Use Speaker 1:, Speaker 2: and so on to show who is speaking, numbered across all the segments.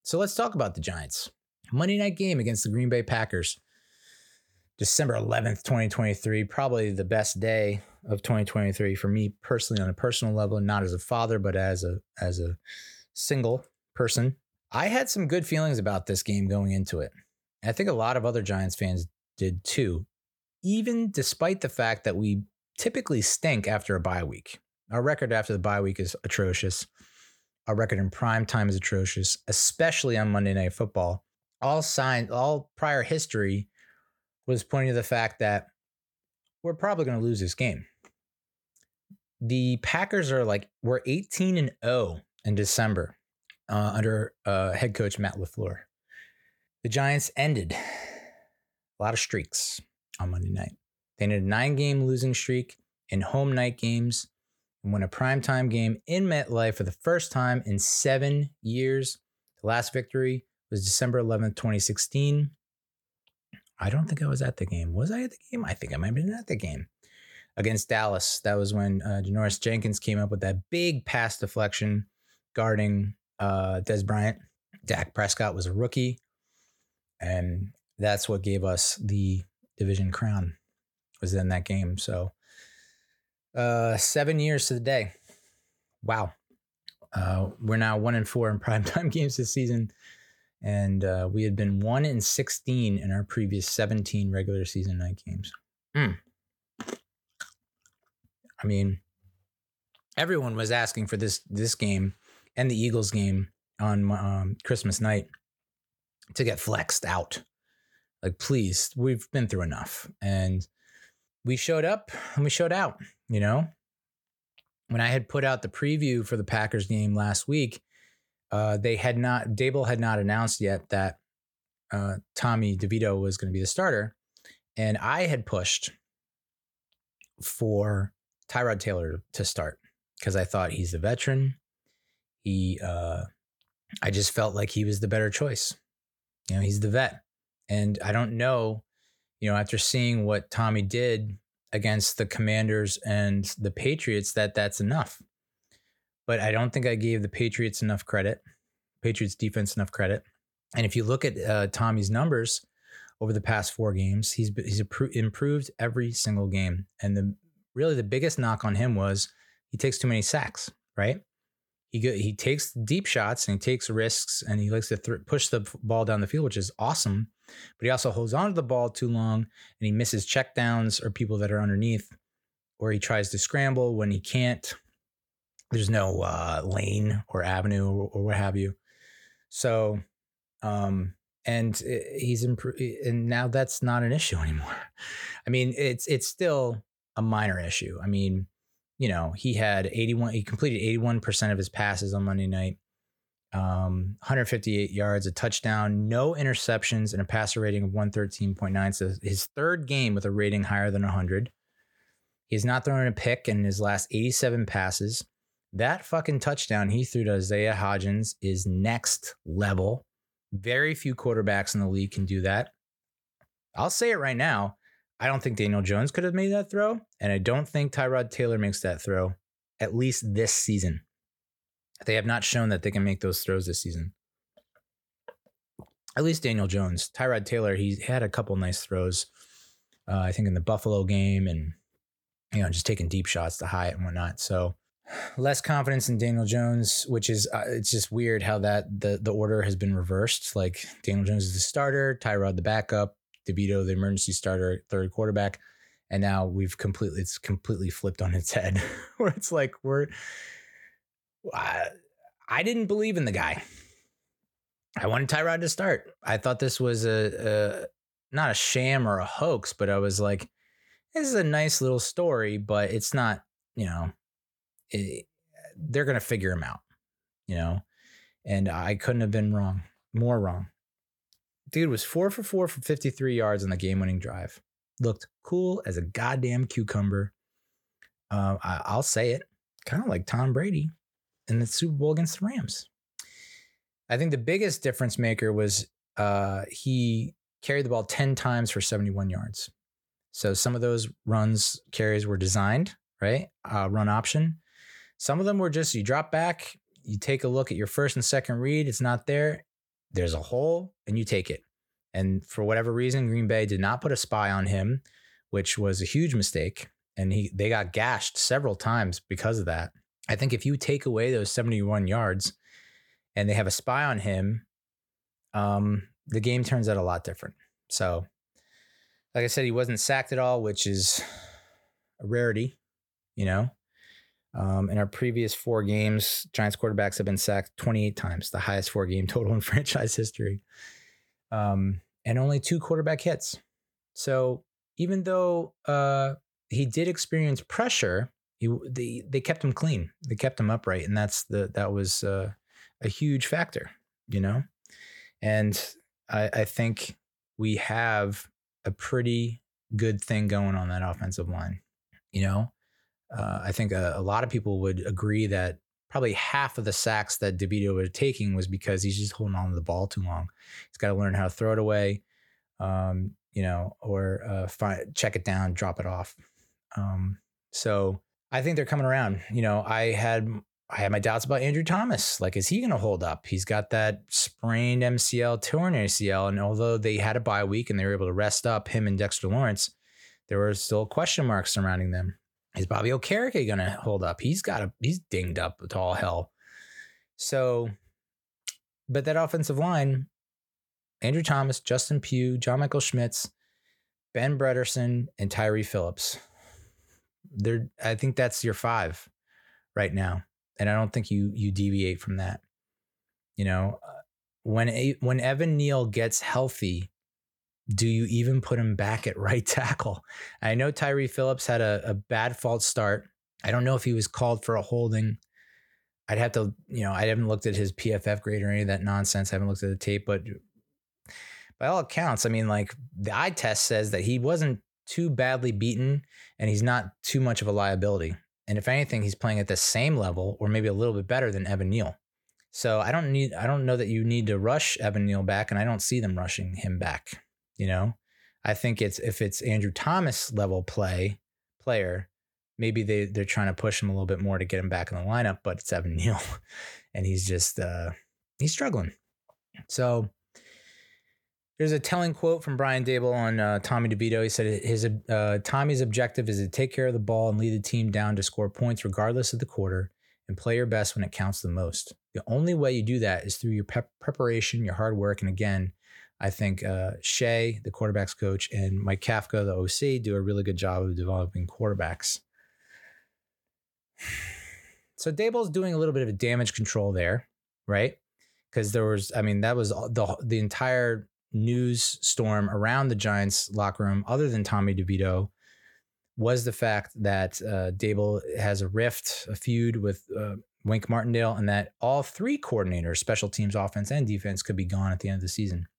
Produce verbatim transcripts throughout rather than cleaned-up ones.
Speaker 1: So let's talk about the Giants. Monday night game against the Green Bay Packers. December eleventh, twenty twenty-three, probably the best day of twenty twenty-three for me personally on a personal level, not as a father, but as a as a single person. I had some good feelings about this game going into it. I think a lot of other Giants fans did too, even despite the fact that we typically stink after a bye week. Our record after the bye week is atrocious. Our record in prime time is atrocious, especially on Monday Night Football. All signs, all prior history was pointing to the fact that we're probably going to lose this game. The Packers are like, we're eighteen and oh in December uh, under uh, head coach Matt LaFleur. The Giants ended a lot of streaks on Monday night. They ended a nine-game losing streak in home night games and won a primetime game in MetLife for the first time in seven years. The last victory was December eleventh, twenty sixteen. I don't think I was at the game. Was I at the game? I think I might have been at the game. Against Dallas. That was when uh, Janoris Jenkins came up with that big pass deflection guarding uh, Dez Bryant. Dak Prescott was a rookie. And that's what gave us the division crown, was in that game. So uh, seven years to the day. Wow. Uh, we're now one and four in primetime games this season. And uh, we had been one and sixteen in our previous seventeen regular season night games. Mm. I mean, everyone was asking for this this game and the Eagles game on um, Christmas night to get flexed out. Like, please, we've been through enough. And we showed up and we showed out, you know. When I had put out the preview for the Packers game last week, Uh, they had not, Dable had not announced yet that uh, Tommy DeVito was going to be the starter. And I had pushed for Tyrod Taylor to start because I thought he's the veteran. He, uh, I just felt like he was the better choice. You know, he's the vet. And I don't know, you know, after seeing what Tommy did against the Commanders and the Patriots, that that's enough. But I don't think I gave the Patriots enough credit, Patriots defense enough credit. And if you look at uh, Tommy's numbers over the past four games, he's he's improved every single game. And the really the biggest knock on him was he takes too many sacks, right? He go, he takes deep shots and he takes risks and he likes to th- push the ball down the field, which is awesome. But he also holds on to the ball too long and he misses checkdowns or people that are underneath, or he tries to scramble when he can't. There's no uh, lane or avenue or, or what have you. So, um, and he's improved, and now that's not an issue anymore. I mean, it's it's still a minor issue. I mean, you know, he had eighty-one. He completed eighty-one percent of his passes on Monday night. Um, one hundred fifty-eight yards, a touchdown, no interceptions, and a passer rating of one thirteen point nine. So his third game with a rating higher than one hundred. He has not thrown a pick in his last eighty-seven passes. That fucking touchdown he threw to Isaiah Hodgins is next level. Very few quarterbacks in the league can do that. I'll say it right now. I don't think Daniel Jones could have made that throw. And I don't think Tyrod Taylor makes that throw, at least this season. They have not shown that they can make those throws this season. At least Daniel Jones. Tyrod Taylor, he had a couple nice throws, uh, I think in the Buffalo game, and you know, just taking deep shots to Hyatt and whatnot. So less confidence in Daniel Jones, which is, uh, it's just weird how that the, the order has been reversed. Like Daniel Jones is the starter, Tyrod the backup, DeVito the emergency starter, third quarterback. And now we've completely, it's completely flipped on its head where it's like, we're, I, I didn't believe in the guy. I wanted Tyrod to start. I thought this was a, a, not a sham or a hoax, but I was like, this is a nice little story, but it's not, you know, It, they're going to figure him out, you know, and I couldn't have been wrong, more wrong. Dude was four for four for fifty-three yards on the game winning drive. Looked cool as a goddamn cucumber. Uh, I, I'll say it, kind of like Tom Brady in the Super Bowl against the Rams. I think the biggest difference maker was uh, he carried the ball ten times for seventy-one yards. So some of those runs carries were designed, right? Uh, run option. Some of them were just, you drop back, you take a look at your first and second read, it's not there. there's a hole and you take it. And for whatever reason, Green Bay did not put a spy on him, which was a huge mistake. And he they got gashed several times because of that. I think if you take away those seventy-one yards and they have a spy on him, um, the game turns out a lot different. So, like I said, he wasn't sacked at all, which is a rarity, you know. Um, in our previous four games, Giants quarterbacks have been sacked twenty-eight times, the highest four-game total in franchise history, um, and only two quarterback hits. So even though uh, he did experience pressure, he, they they kept him clean, they kept him upright, and that's the that was uh, a huge factor, you know. And I, I think we have a pretty good thing going on that offensive line, you know. Uh, I think a, a lot of people would agree that probably half of the sacks that DeVito was taking was because he's just holding on to the ball too long. He's got to learn how to throw it away, um, you know, or uh, find, check it down, drop it off. Um, so I think they're coming around. You know, I had I had my doubts about Andrew Thomas. Like, is he going to hold up? He's got that sprained M C L, torn A C L, and although they had a bye week and they were able to rest up him and Dexter Lawrence, there were still question marks surrounding them. Is Bobby Okereke going to hold up? He's got a, he's dinged up to all hell. So, but that offensive line, Andrew Thomas, Justin Pugh, John Michael Schmitz, Ben Bredeson, and Tyree Phillips. They're, I think that's your five right now. And I don't think you, you deviate from that. You know, when, a, when Evan Neal gets healthy, do you even put him back at right tackle? I know Tyree Phillips had a, a bad false start. I don't know if he was called for a holding. I'd have to, you know, I haven't looked at his P F F grade or any of that nonsense. I haven't looked at the tape, but by all accounts, I mean, like the eye test says that he wasn't too badly beaten and he's not too much of a liability. And if anything, he's playing at the same level or maybe a little bit better than Evan Neal. So I don't need, I don't know that you need to rush Evan Neal back, and I don't see them rushing him back. You know, I think it's if it's Andrew Thomas level play player, maybe they, they're trying to push him a little bit more to get him back in the lineup, but it's Evan Neal and he's just uh, he's struggling. So there's a telling quote from Brian Daboll on uh, Tommy DeVito. He said his uh, Tommy's objective is to take care of the ball and lead the team down to score points regardless of the quarter and play your best when it counts the most. The only way you do that is through your pep- preparation, your hard work, and again, I think uh, Shea, the quarterback's coach, and Mike Kafka, the O C, do a really good job of developing quarterbacks. So Daboll's doing a little bit of a damage control there, right? Because there was, I mean, that was the the entire news storm around the Giants locker room, other than Tommy DeVito, was the fact that uh, Daboll has a rift, a feud with uh, Wink Martindale, and that all three coordinators, special teams, offense, and defense, could be gone at the end of the season.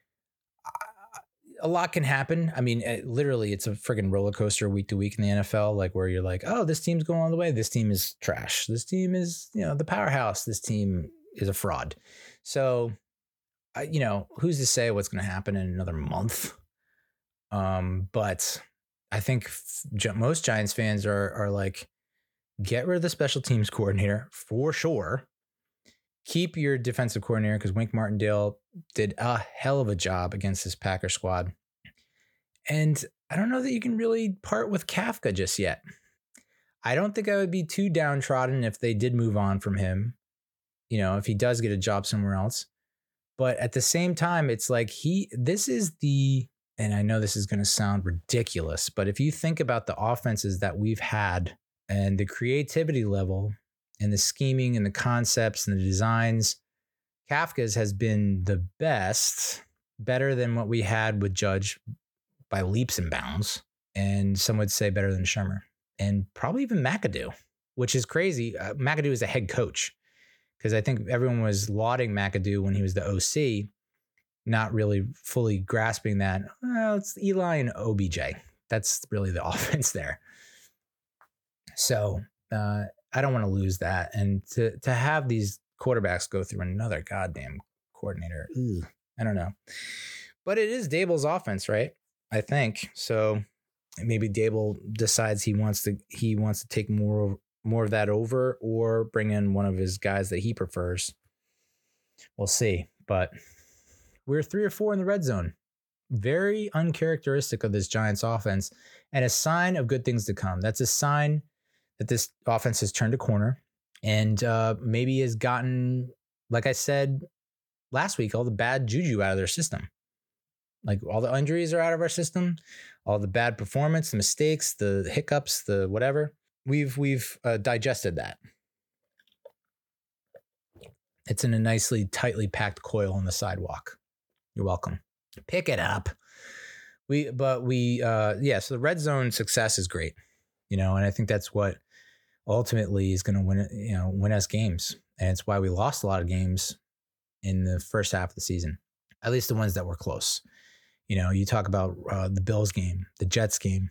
Speaker 1: A lot can happen. I mean, it, literally, it's a friggin' roller coaster week to week in the N F L, like where you're like, oh, this team's going all the way. This team is trash. This team is, you know, the powerhouse. This team is a fraud. So, uh, you know, who's to say what's going to happen in another month? Um, but I think f- most Giants fans are are like, get rid of the special teams coordinator for sure. Keep your defensive coordinator because Wink Martindale did a hell of a job against this Packer squad. And I don't know that you can really part with Kafka just yet. I don't think I would be too downtrodden if they did move on from him, you know, if he does get a job somewhere else. But at the same time, it's like he, this is the, and I know this is going to sound ridiculous, but if you think about the offenses that we've had and the creativity level and the scheming and the concepts and the designs, Kafka's has been the best, better than what we had with Judge by leaps and bounds. And some would say better than Shurmur and probably even McAdoo, which is crazy. Uh, McAdoo is a head coach because I think everyone was lauding McAdoo when he was the O C, not really fully grasping that. Well, it's Eli and O B J. That's really the offense there. So, uh, I don't want to lose that. And to to have these quarterbacks go through another goddamn coordinator, ugh, I don't know. But it is Daboll's offense, right? I think. So maybe Daboll decides he wants to he wants to take more more of that over or bring in one of his guys that he prefers. We'll see. But we're three or four in the red zone. Very uncharacteristic of this Giants offense, and a sign of good things to come. That's a sign that this offense has turned a corner and uh, maybe has gotten, like I said last week, all the bad juju out of their system. Like all the injuries are out of our system, all the bad performance, the mistakes, the hiccups, the whatever. We've we've uh, digested that. It's in a nicely tightly packed coil on the sidewalk. You're welcome. Pick it up. We, but we, uh, yeah. So the red zone success is great, you know, and I think that's what ultimately is going to win, you know, win us games, and it's why we lost a lot of games in the first half of the season, at least the ones that were close. You know, you talk about uh, the Bills game, the Jets game.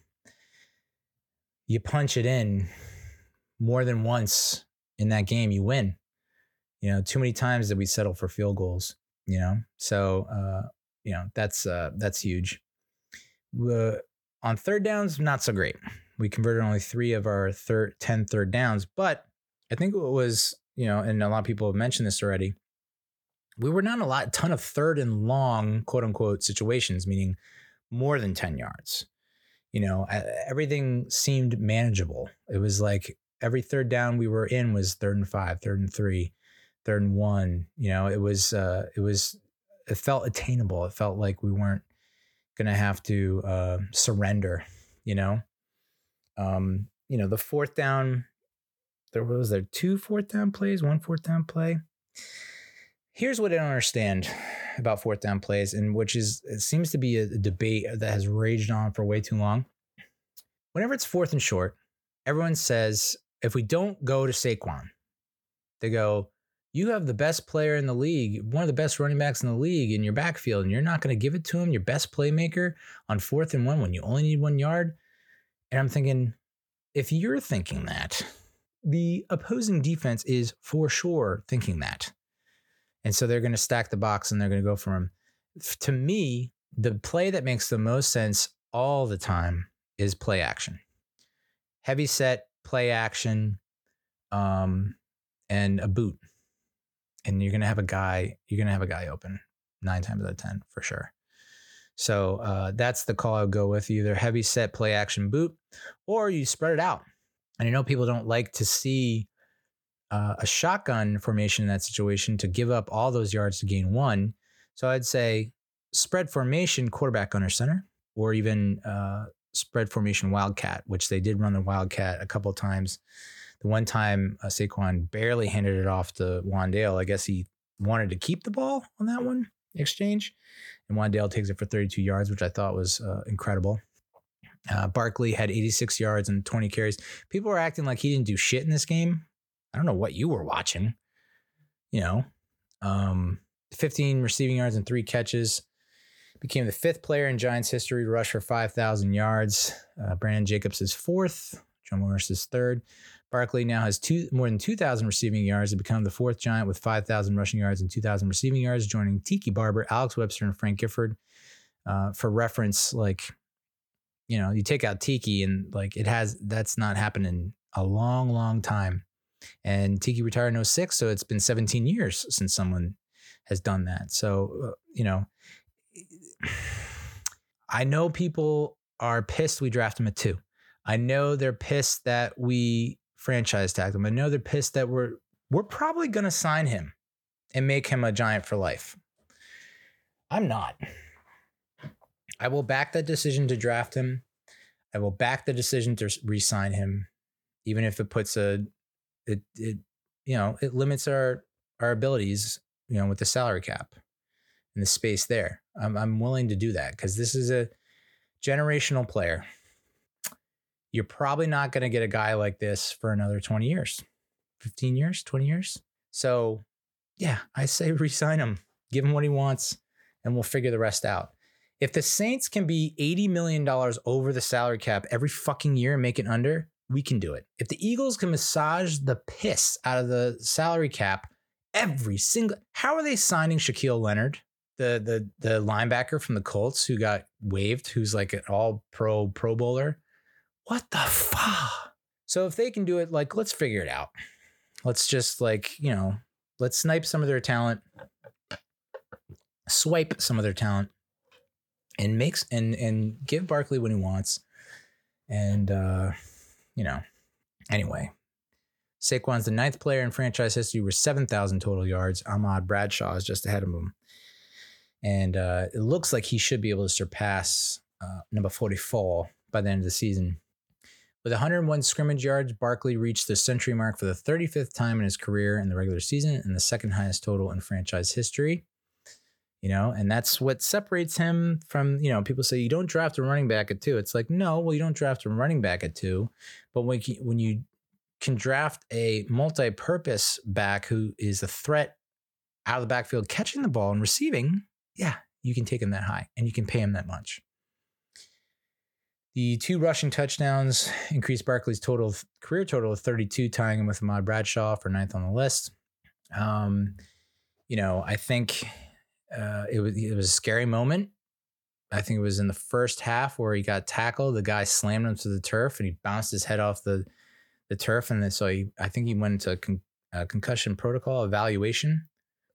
Speaker 1: You punch it in more than once in that game, you win. You know, too many times that we settle for field goals. You know, so uh, you know that's uh, that's huge. Uh, on third downs, not so great. We converted only three of our third, ten third downs, but I think it was, you know, and a lot of people have mentioned this already. We were not in a lot, ton of third and long, quote unquote, situations, meaning more than ten yards. You know, everything seemed manageable. It was like every third down we were in was third and five, third and three, third and one. You know, it was, uh, it was, it felt attainable. It felt like we weren't going to have to uh, surrender, you know. Um, you know, the fourth down, there was there two fourth down plays, one fourth down play. Here's what I don't understand about fourth down plays, and which is, it seems to be a, a debate that has raged on for way too long. Whenever it's fourth and short, everyone says, if we don't go to Saquon, they go, you have the best player in the league, one of the best running backs in the league in your backfield, and you're not going to give it to him, your best playmaker, on fourth and one when you only need one yard. And I'm thinking, if you're thinking that, the opposing defense is for sure thinking that. And so they're going to stack the box and they're going to go for him. To me, the play that makes the most sense all the time is play action. Heavy set, play action, um, and a boot. And you're going to have a guy, you're going to have a guy open nine times out of ten for sure. So uh, that's the call I would go with, either heavy set, play action, boot, or you spread it out. And I know people don't like to see uh, a shotgun formation in that situation to give up all those yards to gain one. So I'd say spread formation, quarterback under center, or even uh, spread formation wildcat, which they did run the wildcat a couple of times. The one time uh, Saquon barely handed it off to Wan'Dale. I guess he wanted to keep the ball on that one exchange. And Wan'Dale takes it for thirty-two yards, which I thought was uh, incredible. Uh, Barkley had eighty-six yards and twenty carries. People were acting like he didn't do shit in this game. I don't know what you were watching. You know, um, fifteen receiving yards and three catches. Became the fifth player in Giants history to rush for five thousand yards. Uh, Brandon Jacobs is fourth. Joe Morris is third. Barkley now has two more than two thousand receiving yards to become the fourth Giant with five thousand rushing yards and two thousand receiving yards, joining Tiki Barber, Alex Webster, and Frank Gifford. Uh, for reference, like, you know, you take out Tiki and like it has, that's not happened in a long, long time. And Tiki retired in oh six, so it's been seventeen years since someone has done that. So, uh, you know, I know people are pissed we draft him at two. I know they're pissed that we franchise tagged him. I know they're pissed that we're we're probably going to sign him and make him a Giant for life. I'm not. I will back that decision to draft him. I will back the decision to re-sign him, even if it puts a it it you know it limits our our abilities, you know, with the salary cap and the space there. I'm I'm willing to do that because this is a generational player. You're probably not going to get a guy like this for another twenty years, fifteen years, twenty years. So yeah, I say re-sign him, give him what he wants, and we'll figure the rest out. If the Saints can be eighty million dollars over the salary cap every fucking year and make it under, we can do it. If the Eagles can massage the piss out of the salary cap every single, how are they signing Shaquille Leonard, the the the linebacker from the Colts who got waived, who's like an all pro pro bowler? What the fuck? So if they can do it, like, let's figure it out. Let's just like, you know, let's snipe some of their talent, swipe some of their talent and makes and and give Barkley what he wants. And uh, you know, anyway, Saquon's the ninth player in franchise history with seven thousand total yards. Ahmad Bradshaw is just ahead of him. And uh, it looks like he should be able to surpass uh, number forty-four by the end of the season. With one hundred one scrimmage yards, Barkley reached the century mark for the thirty-fifth time in his career in the regular season and the second highest total in franchise history. You know, and that's what separates him from, you know, people say you don't draft a running back at two. It's like, no, well, you don't draft a running back at two. But when you, when you can draft a multi-purpose back who is a threat out of the backfield, catching the ball and receiving, yeah, you can take him that high and you can pay him that much. The two rushing touchdowns increased Barkley's total career total of thirty-two, tying him with Ahmad Bradshaw for ninth on the list. Um, you know, I think uh, it was it was a scary moment. I think it was in the first half where he got tackled. The guy slammed him to the turf and he bounced his head off the the turf, and then so he I think he went into con, uh, concussion protocol evaluation.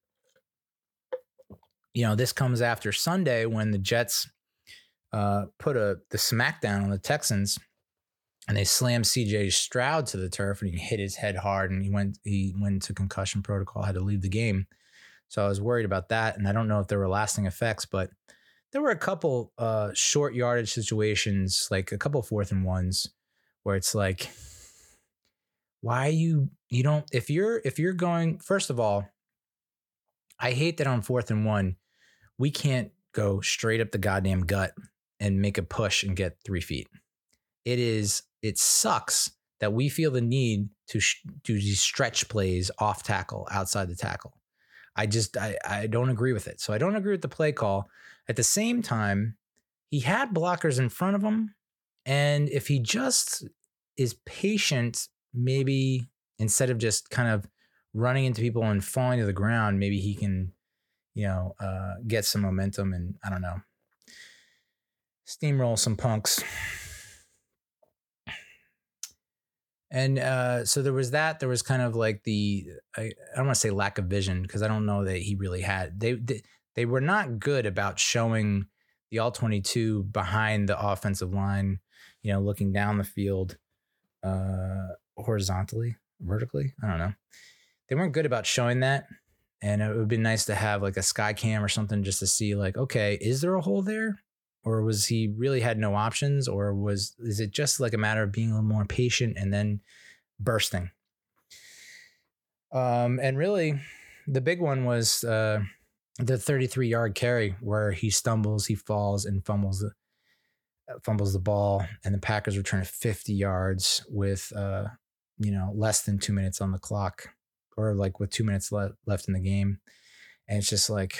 Speaker 1: You know, this comes after Sunday when the Jets uh, put a the smackdown on the Texans, and they slammed C J Stroud to the turf, and he hit his head hard, and he went he went into concussion protocol, had to leave the game. So I was worried about that, and I don't know if there were lasting effects, but there were a couple uh, short yardage situations, like a couple fourth and ones, where it's like, why you you don't if you're if you're going first of all, I hate that on fourth and one. We can't go straight up the goddamn gut and make a push and get three feet. It is, it sucks that we feel the need to sh- do these stretch plays off tackle, outside the tackle. I just, I, I don't agree with it. So I don't agree with the play call. At the same time, he had blockers in front of him. And if he just is patient, maybe instead of just kind of running into people and falling to the ground, maybe he can, you know, uh, get some momentum and, I don't know, steamroll some punks. And uh, so there was that. There was kind of like the, I, I don't want to say lack of vision, because I don't know that he really had. They, they they were not good about showing the all twenty-two behind the offensive line, you know, looking down the field uh, horizontally, vertically. I don't know. They weren't good about showing that. And it would be nice to have like a sky cam or something just to see like, okay, is there a hole there? Or was he really had no options? Or was, is it just like a matter of being a little more patient and then bursting? Um, and really the big one was uh, the thirty-three yard carry where he stumbles, he falls and fumbles the, fumbles the ball. And the Packers return fifty yards with, uh, you know, less than two minutes on the clock. Or like with two minutes le- left in the game. And it's just like,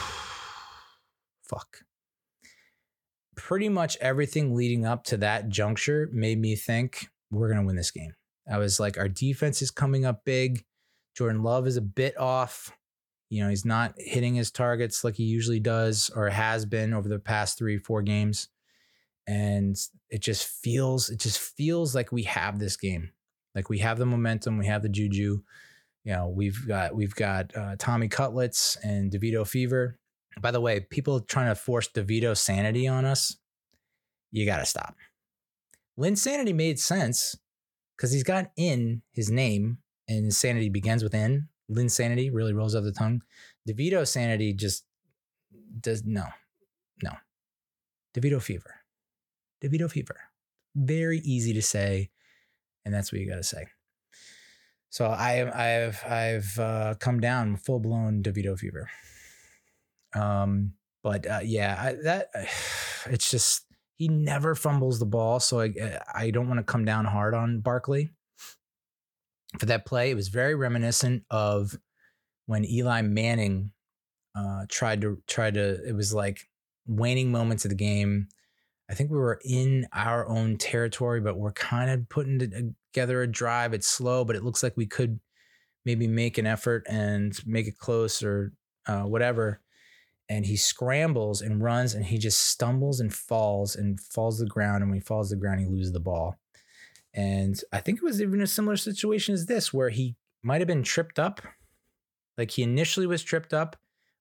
Speaker 1: fuck. Pretty much everything leading up to that juncture made me think we're going to win this game. I was like, our defense is coming up big. Jordan Love is a bit off. You know, he's not hitting his targets like he usually does or has been over the past three, four games. And it just feels, it just feels like we have this game. Like we have the momentum, we have the juju. You know, we've got we've got uh, Tommy Cutlets and DeVito fever. By the way, people trying to force DeVito sanity on us, you got to stop. Linsanity made sense because he's got in his name and his sanity begins with N. Linsanity really rolls off the tongue. DeVito sanity just does no, no. DeVito fever. DeVito fever. Very easy to say, and that's what you got to say. So I, I've I've uh, come down full blown DeVito fever. Um, but uh, yeah, I, that it's just he never fumbles the ball, so I I don't want to come down hard on Barkley for that play. It was very reminiscent of when Eli Manning uh, tried to try to. It was like waning moments of the game. I think we were in our own territory, but we're kind of putting together a drive. It's slow, but it looks like we could maybe make an effort and make it close or uh, whatever. And he scrambles and runs and he just stumbles and falls and falls to the ground. And when he falls to the ground, he loses the ball. And I think it was even a similar situation as this, where he might have been tripped up. Like he initially was tripped up,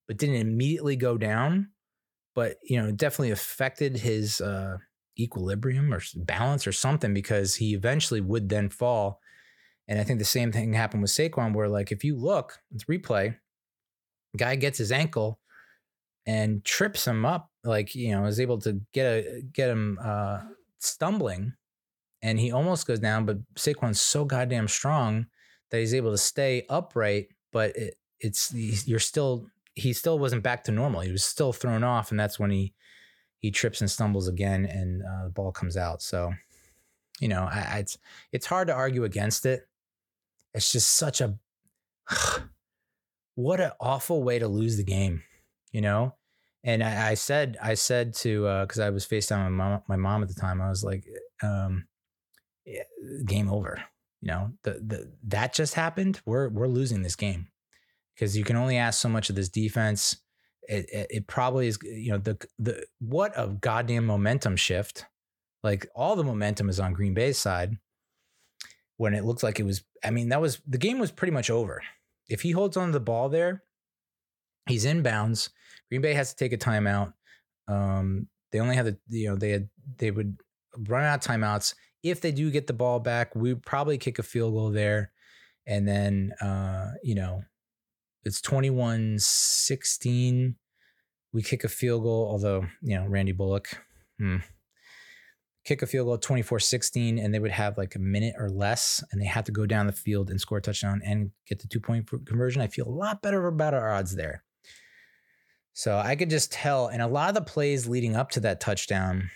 Speaker 1: but didn't immediately go down. But, you know, it definitely affected his uh, equilibrium or balance or something, because he eventually would then fall. And I think the same thing happened with Saquon, where, like, if you look, it's replay, guy gets his ankle and trips him up, like, you know, is able to get a get him uh, stumbling, and he almost goes down. But Saquon's so goddamn strong that he's able to stay upright. But it, it's you're still he still wasn't back to normal. He was still thrown off, and that's when he he trips and stumbles again, and uh, the ball comes out. So, you know, I, I, it's it's hard to argue against it. It's just such a what an awful way to lose the game, you know. And I, I said I said to because uh, I was FaceTiming my mom, my mom at the time. I was like, um, yeah, game over. You know, the the that just happened. We're we're losing this game, because you can only ask so much of this defense. It, it, it probably is, you know, the the what a goddamn momentum shift. Like, all the momentum is on Green Bay's side when it looked like it was. I mean, that was the game was pretty much over. If he holds on to the ball there, he's in bounds. Green Bay has to take a timeout. Um, they only have the, you know, they had they would run out of timeouts. If they do get the ball back, we would probably kick a field goal there, and then uh, you know. It's twenty-one sixteen. We kick a field goal, although, you know, Randy Bullock, hmm, kick a field goal twenty-four sixteen, and they would have like a minute or less, and they have to go down the field and score a touchdown and get the two-point conversion. I feel a lot better about our odds there. So I could just tell, and a lot of the plays leading up to that touchdown,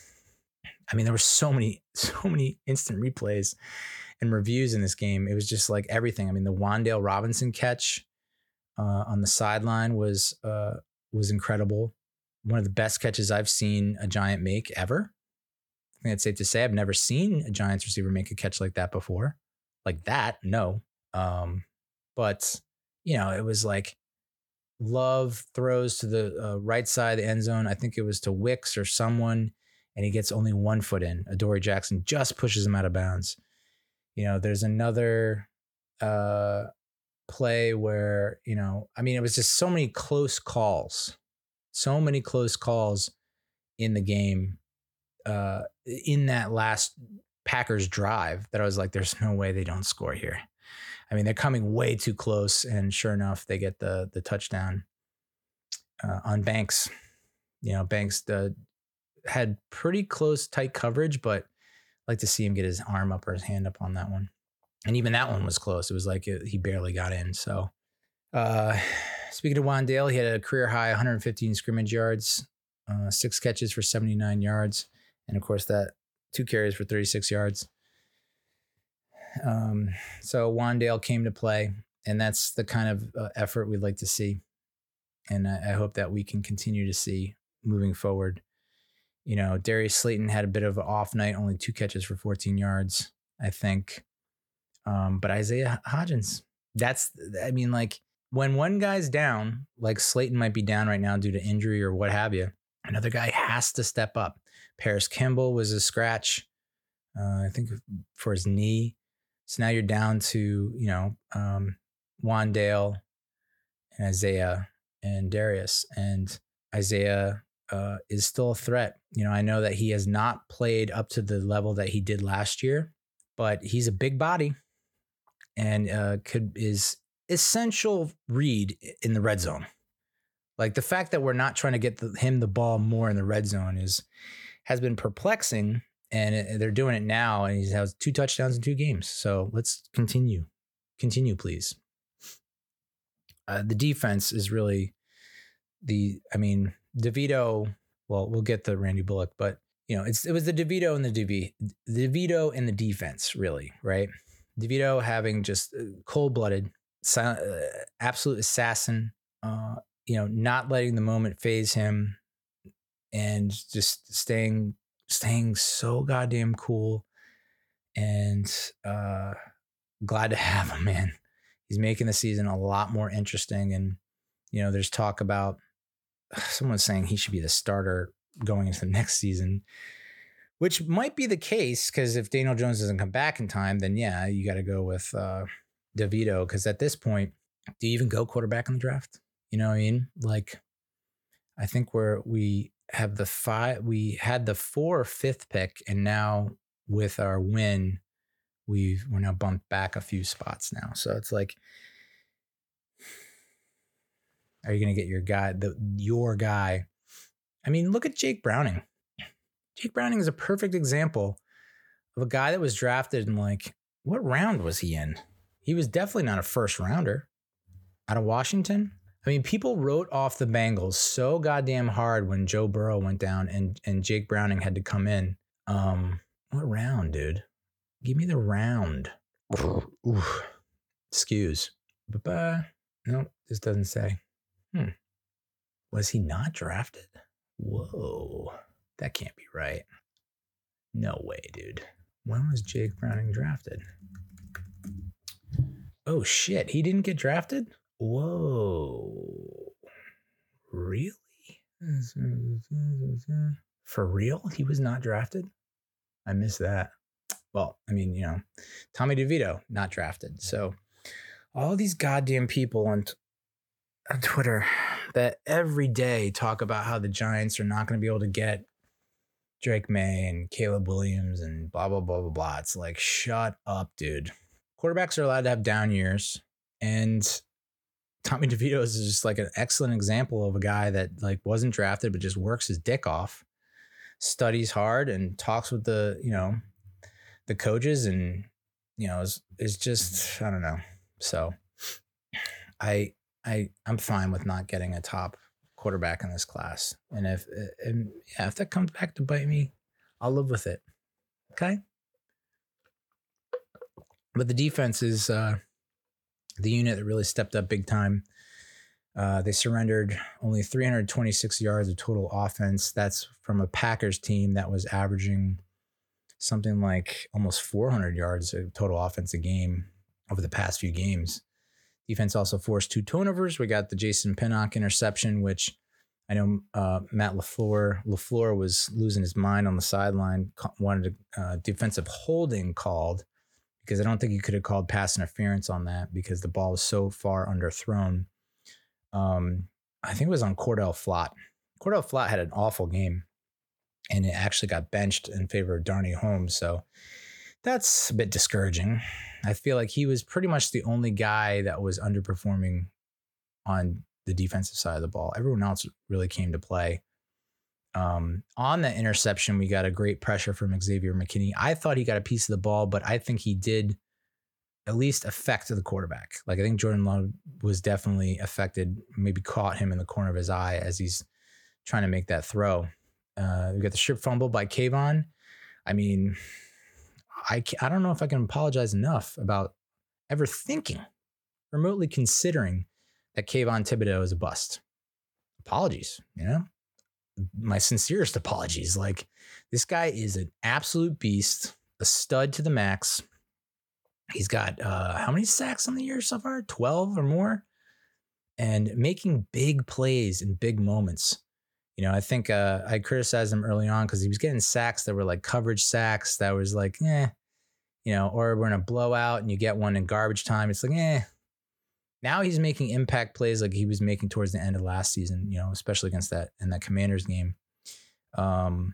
Speaker 1: I mean, there were so many, so many instant replays and reviews in this game. It was just like everything. I mean, the Wan'Dale Robinson catch Uh, on the sideline was uh, was incredible. One of the best catches I've seen a Giant make ever. I think it's safe to say I've never seen a Giants receiver make a catch like that before. Like that, no. Um, but, you know, it was like Love throws to the uh, right side of the end zone. I think it was to Wicks or someone, and he gets only one foot in. Adoree Jackson just pushes him out of bounds. You know, there's another uh, play where, you know, I mean, it was just so many close calls, so many close calls in the game uh, in that last Packers drive that I was like, there's no way they don't score here. I mean, they're coming way too close, and sure enough, they get the the touchdown uh, on Banks. You know, Banks uh, had pretty close, tight coverage, but I'd like to see him get his arm up or his hand up on that one. And even that one was close. It was like it, he barely got in. So, uh, speaking of Wan'Dale, he had a career high one hundred fifteen scrimmage yards, uh, six catches for seventy-nine yards, and of course that two carries for thirty-six yards. Um, so Wan'Dale came to play, and that's the kind of uh, effort we'd like to see. And I, I hope that we can continue to see moving forward. You know, Darius Slayton had a bit of an off night, only two catches for fourteen yards, I think. Um, but Isaiah Hodgins, that's, I mean, like when one guy's down, like Slayton might be down right now due to injury or what have you, another guy has to step up. Paris Kimball was a scratch, uh, I think for his knee. So now you're down to, you know, um, Wan'Dale and Isaiah and Darius, and Isaiah uh, is still a threat. You know, I know that he has not played up to the level that he did last year, but he's a big body and uh, could is essential read in the red zone. Like the fact that we're not trying to get the, him the ball more in the red zone is has been perplexing. And it, they're doing it now, and he has two touchdowns in two games. So let's continue. Continue, please. Uh, the defense is really the, I mean, DeVito, well, we'll get to Randy Bullock, but, you know, it's it was the DeVito and the DeV, DeVito and the defense, really, right? DeVito having just cold-blooded, silent, uh, absolute assassin, uh, you know, not letting the moment phase him and just staying staying so goddamn cool, and uh, glad to have him, man. He's making the season a lot more interesting. And, you know, there's talk about someone saying he should be the starter going into the next season, which might be the case, because if Daniel Jones doesn't come back in time, then yeah, you got to go with uh, DeVito. Because at this point, do you even go quarterback in the draft? You know what I mean? Like, I think we're, we have the five, we had the four or fifth pick, and now with our win, we've, we're now bumped back a few spots now. So it's like, are you going to get your guy, the, your guy? I mean, look at Jake Browning. Jake Browning is a perfect example of a guy that was drafted in, like, what round was he in? He was definitely not a first rounder out of Washington. I mean, people wrote off the Bengals so goddamn hard when Joe Burrow went down and, and Jake Browning had to come in. Um, what round, dude? Give me the round. Oof. Excuse. Ba-ba. No, this doesn't say. Hmm. Was he not drafted? Whoa. That can't be right. No way, dude. When was Jake Browning drafted? Oh, shit. He didn't get drafted? Whoa. Really? For real? He was not drafted? I missed that. Well, I mean, you know, Tommy DeVito, not drafted. So all these goddamn people on, t- on Twitter that every day talk about how the Giants are not going to be able to get Drake May and Caleb Williams and blah, blah, blah, blah, blah. It's like, shut up, dude. Quarterbacks are allowed to have down years. And Tommy DeVito is just like an excellent example of a guy that like wasn't drafted, but just works his dick off, studies hard, and talks with the, you know, the coaches, and, you know, is, is just, I don't know. So I, I, I'm fine with not getting a top quarterback in this class. And if, and yeah, if that comes back to bite me, I'll live with it. Okay. But the defense is uh, the unit that really stepped up big time. Uh, they surrendered only three hundred twenty-six yards of total offense. That's from a Packers team that was averaging something like almost four hundred yards of total offense a game over the past few games. Defense also forced two turnovers. We got the Jason Pinnock interception, which I know uh, Matt LaFleur, LaFleur was losing his mind on the sideline, wanted a uh, defensive holding called, because I don't think he could have called pass interference on that because the ball was so far underthrown. Um, I think it was on Cordell Flott. Cordell Flott had an awful game, and it actually got benched in favor of Darnay Holmes. So that's a bit discouraging. I feel like he was pretty much the only guy that was underperforming on the defensive side of the ball. Everyone else really came to play. Um, on the interception, we got a great pressure from Xavier McKinney. I thought he got a piece of the ball, but I think he did at least affect the quarterback. Like, I think Jordan Love was definitely affected, maybe caught him in the corner of his eye as he's trying to make that throw. Uh, we got the strip fumble by Kayvon. I mean, I, I don't know if I can apologize enough about ever thinking, remotely considering that Kayvon Thibodeau is a bust. Apologies, you know? My sincerest apologies. Like, this guy is an absolute beast, a stud to the max. He's got uh, how many sacks on the year so far? twelve or more, and making big plays in big moments. You know, I think uh, I criticized him early on because he was getting sacks that were like coverage sacks that was like, eh, you know, or we're in a blowout and you get one in garbage time. It's like, eh. Now he's making impact plays like he was making towards the end of last season, you know, especially against that in that Commanders game. Um,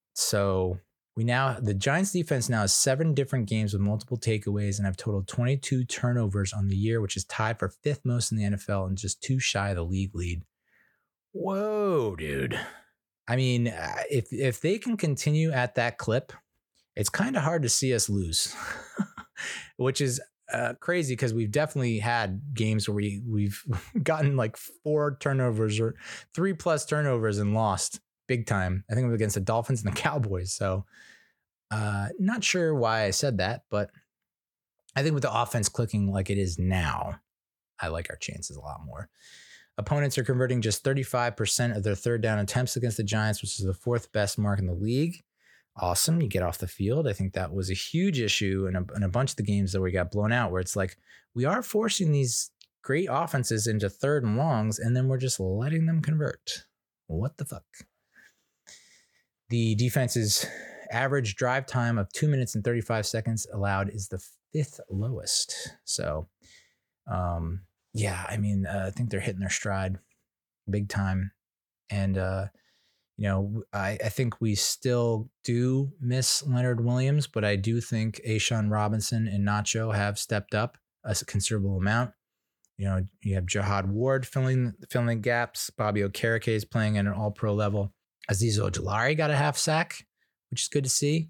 Speaker 1: so we now, the Giants defense now has seven different games with multiple takeaways and have totaled twenty-two turnovers on the year, which is tied for fifth most in the N F L and just two shy of the league lead. Whoa, dude. I mean, if if they can continue at that clip, it's kind of hard to see us lose, which is uh, crazy because we've definitely had games where we, we've gotten like four turnovers or three plus turnovers and lost big time. I think it was against the Dolphins and the Cowboys. So uh, not sure why I said that, but I think with the offense clicking like it is now, I like our chances a lot more. Opponents are converting just thirty-five percent of their third down attempts against the Giants, which is the fourth best mark in the league. Awesome. You get off the field. I think that was a huge issue in a, in a bunch of the games that we got blown out, where it's like we are forcing these great offenses into third and longs, and then we're just letting them convert. What the fuck? The defense's average drive time of two minutes and thirty-five seconds allowed is the fifth lowest. So, um, yeah, I mean, uh, I think they're hitting their stride big time. And, uh, you know, I, I think we still do miss Leonard Williams, but I do think A'Shawn Robinson and Nacho have stepped up a considerable amount. You know, you have Jihad Ward filling filling gaps. Bobby Okereke is playing at an all-pro level. Azeez Ojulari got a half sack, which is good to see.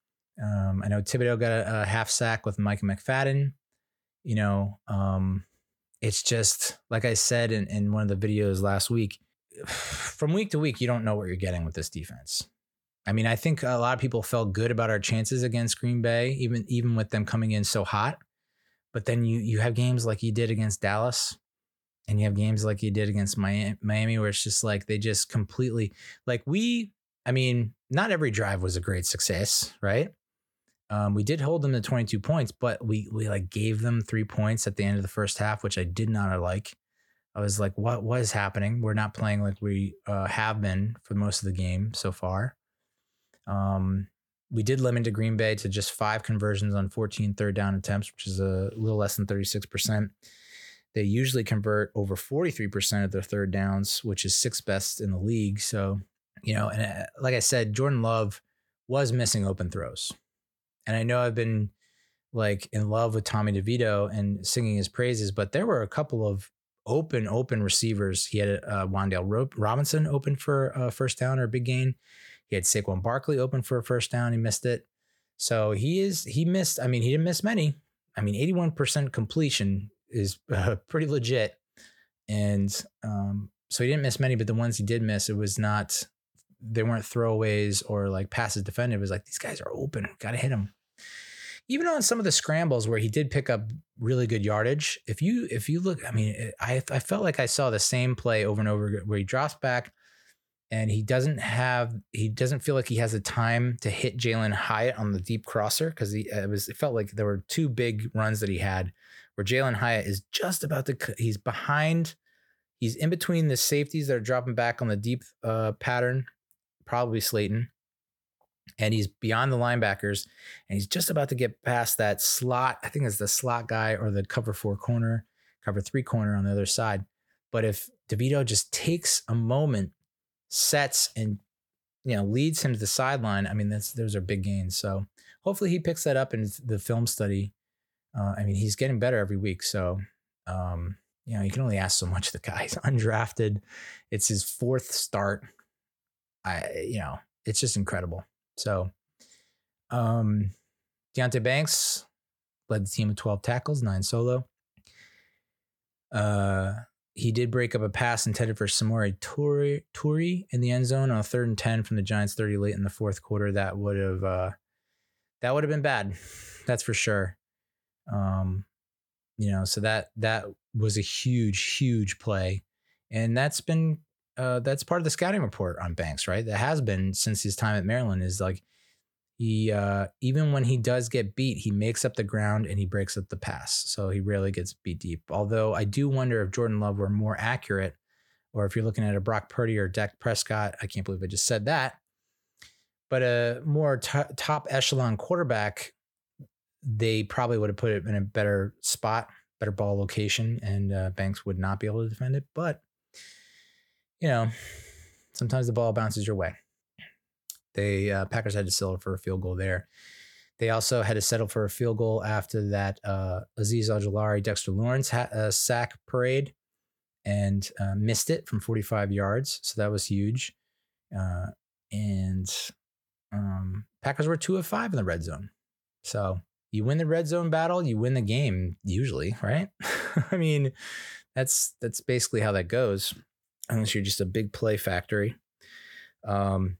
Speaker 1: Um, I know Thibodeau got a, a half sack with Micah McFadden. You know, um, it's just, like I said in, in one of the videos last week, from week to week, you don't know what you're getting with this defense. I mean, I think a lot of people felt good about our chances against Green Bay, even even with them coming in so hot. But then you you have games like you did against Dallas, and you have games like you did against Miami, where it's just like they just completely, like we, I mean, not every drive was a great success, right? Um, we did hold them to twenty-two points, but we we like gave them three points at the end of the first half, which I did not like. I was like, what was happening? We're not playing like we uh, have been for most of the game so far. Um, we did limit to Green Bay to just five conversions on fourteen third down attempts, which is a little less than thirty-six percent. They usually convert over forty-three percent of their third downs, which is sixth best in the league. So, you know, and uh, like I said, Jordan Love was missing open throws. And I know I've been like in love with Tommy DeVito and singing his praises, but there were a couple of open, open receivers. He had uh, Wan'Dale Robinson open for a first down or a big gain. He had Saquon Barkley open for a first down. He missed it. So he is, he missed, I mean, he didn't miss many. I mean, eighty-one percent completion is uh, pretty legit. And um, so he didn't miss many, but the ones he did miss, it was not, they weren't throwaways or like passes defended. It was like, these guys are open. Got to hit them. Even on some of the scrambles where he did pick up really good yardage, if you if you look, I mean, I I felt like I saw the same play over and over where he drops back and he doesn't have, he doesn't feel like he has the time to hit Jalen Hyatt on the deep crosser because he it was it felt like there were two big runs that he had where Jalen Hyatt is just about to, he's behind, he's in between the safeties that are dropping back on the deep uh, pattern, probably Slayton. And he's beyond the linebackers, and he's just about to get past that slot. I think it's the slot guy or the cover four corner, cover three corner on the other side. But if DeVito just takes a moment, sets, and you know leads him to the sideline, I mean, that's those are big gains. So hopefully he picks that up in the film study. Uh, I mean, he's getting better every week. So um, you know, you can only ask so much of the guy. He's undrafted. It's his fourth start. I you know, it's just incredible. So, um, Deonte Banks led the team with twelve tackles, nine solo. Uh, he did break up a pass intended for Samori Toure, Toure in the end zone on a third and ten from the Giants thirty late in the fourth quarter. That would have, uh, that would have been bad. That's for sure. Um, you know, so that, that was a huge, huge play. And that's been, uh, that's part of the scouting report on Banks, right? That has been since his time at Maryland is like, he, uh, even when he does get beat, he makes up the ground and he breaks up the pass. So he rarely gets beat deep. Although I do wonder if Jordan Love were more accurate, or if you're looking at a Brock Purdy or Dak Prescott, I can't believe I just said that, but a more t- top echelon quarterback, they probably would have put it in a better spot, better ball location, and uh, Banks would not be able to defend it. But, you know, sometimes the ball bounces your way. They uh, Packers had to settle for a field goal there. They also had to settle for a field goal after that uh, Azeez Ojulari, Dexter Lawrence ha- uh, sack parade and uh, missed it from forty-five yards. So that was huge. Uh, and um, Packers were two of five in the red zone. So you win the red zone battle, you win the game usually, right? I mean, that's that's basically how that goes, unless you're just a big play factory. Um,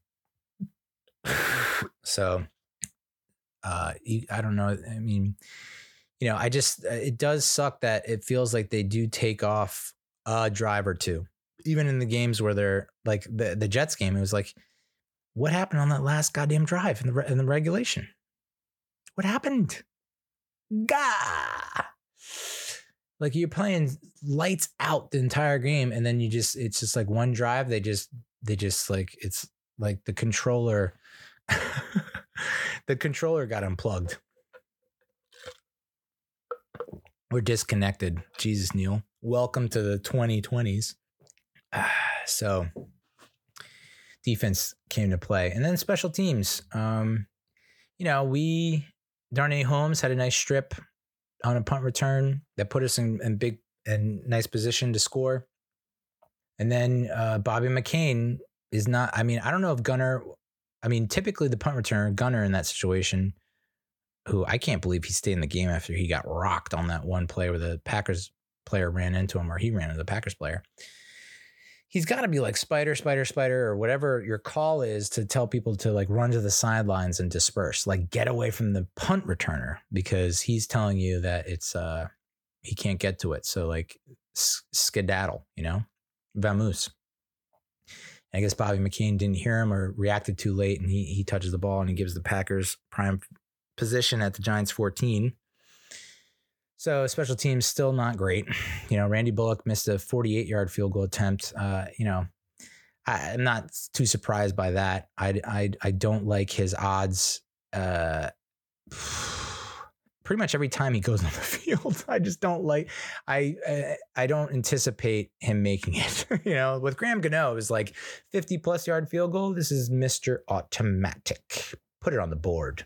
Speaker 1: so uh, you, I don't know. I mean, you know, I just, it does suck that it feels like they do take off a drive or two, even in the games where they're like the, the Jets game. It was like, what happened on that last goddamn drive in the, in the regulation? What happened? Gah! Like you're playing lights out the entire game. And then you just, it's just like one drive. They just, they just like, it's like the controller, the controller got unplugged or disconnected. Jesus, Neil. welcome to the twenty twenties. So defense came to play. And then special teams. Um, you know, we, Darnay Holmes had a nice strip on a punt return that put us in, in big and nice position to score. And then uh, Bobby McCain is not, I mean, I don't know if Gunner, I mean, typically the punt returner, Gunner in that situation, who I can't believe he stayed in the game after he got rocked on that one play where the Packers player ran into him, or he ran into the Packers player. He's got to be like spider, spider, spider, or whatever your call is to tell people to like run to the sidelines and disperse, like get away from the punt returner, because he's telling you that it's, uh, he can't get to it. So like skedaddle, you know, vamoose. I guess Bobby McCain didn't hear him or reacted too late, and he he touches the ball and he gives the Packers prime position at the Giants fourteen. So special teams still not great. You know, Randy Bullock missed a forty-eight yard field goal attempt. Uh, you know, I, I'm not too surprised by that. I, I, I don't like his odds. Uh, pretty much every time he goes on the field, I just don't like, I, I, I don't anticipate him making it. You know, with Graham Gano, it was like fifty plus yard field goal. This is Mister Automatic. Put it on the board.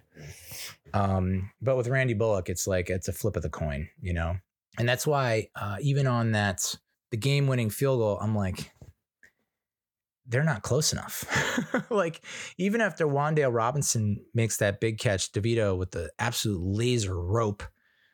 Speaker 1: Um, but with Randy Bullock, it's like, it's a flip of the coin, you know? And that's why, uh, even on that, the game winning field goal, I'm like, they're not close enough. Like, even after Wan'Dale Robinson makes that big catch, DeVito with the absolute laser rope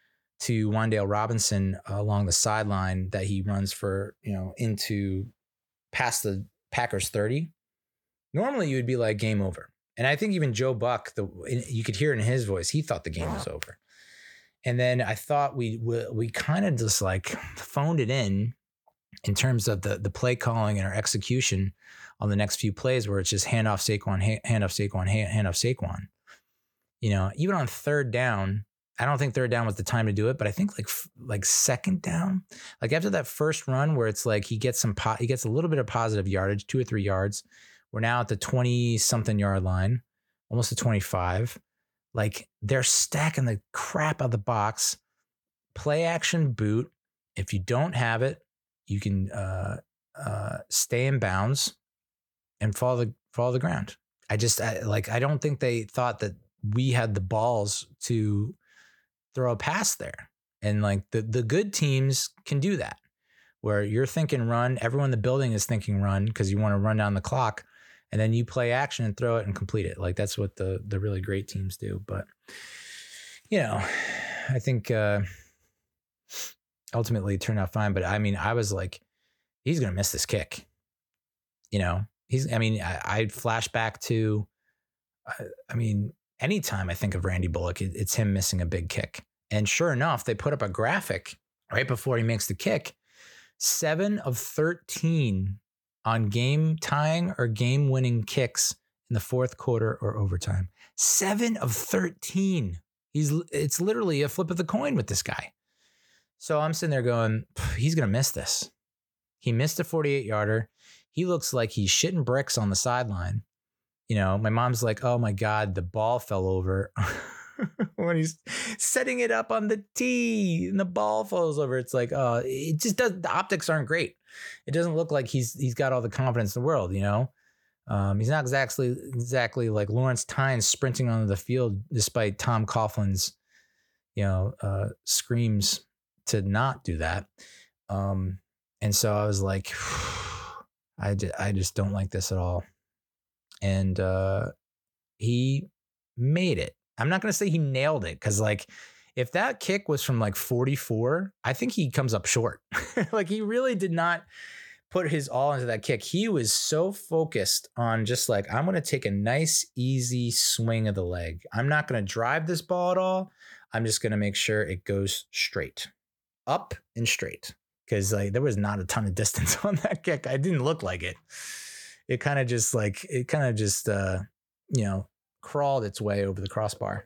Speaker 1: to Wan'Dale Robinson along the sideline that he runs for, you know, into past the Packers thirty. Normally you would be like, game over. And I think even Joe Buck, the you could hear in his voice, he thought the game was over. And then I thought we we, we kind of just like phoned it in in terms of the the play calling and our execution on the next few plays, where it's just hand off Saquon, hand off Saquon, hand off Saquon. You know, even on third down, I don't think third down was the time to do it, but I think like like second down, like after that first run where it's like he gets some po- he gets a little bit of positive yardage, two or three yards. We're now at the twenty something yard line, almost to twenty-five. Like, they're stacking the crap out of the box. Play action boot. If you don't have it, you can uh, uh, stay in bounds and follow the follow the ground. I just I, like I don't think they thought that we had the balls to throw a pass there. And like the the good teams can do that, where you're thinking run, everyone in the building is thinking run because you want to run down the clock. And then you play action and throw it and complete it. Like, that's what the the really great teams do. But, you know, I think uh, ultimately it turned out fine. But I mean, I was like, he's going to miss this kick. You know, he's, I mean, I, I flash back to, I, I mean, anytime I think of Randy Bullock, it, it's him missing a big kick. And sure enough, they put up a graphic right before he makes the kick. Seven of thirteen on game tying or game winning kicks in the fourth quarter or overtime. Seven of thirteen. He's it's literally a flip of the coin with this guy. So I'm sitting there going, he's going to miss this. He missed a forty-eight yarder. He looks like he's shitting bricks on the sideline. You know, my mom's like, oh my God, the ball fell over when he's setting it up on the tee and the ball falls over. It's like, oh, it just does. The optics aren't great. It doesn't look like he's he's got all the confidence in the world, you know. Um, he's not exactly exactly like Lawrence Tynes sprinting onto the field despite Tom Coughlin's, you know, uh, screams to not do that. Um, and so I was like, I just, I just don't like this at all. And uh, he made it. I'm not going to say he nailed it, because like, if that kick was from like forty-four, I think he comes up short. Like, he really did not put his all into that kick. He was so focused on just like, I'm going to take a nice, easy swing of the leg. I'm not going to drive this ball at all. I'm just going to make sure it goes straight, up and straight. Because like, there was not a ton of distance on that kick. I didn't look like it. It kind of just like, it kind of just, uh, you know, crawled its way over the crossbar.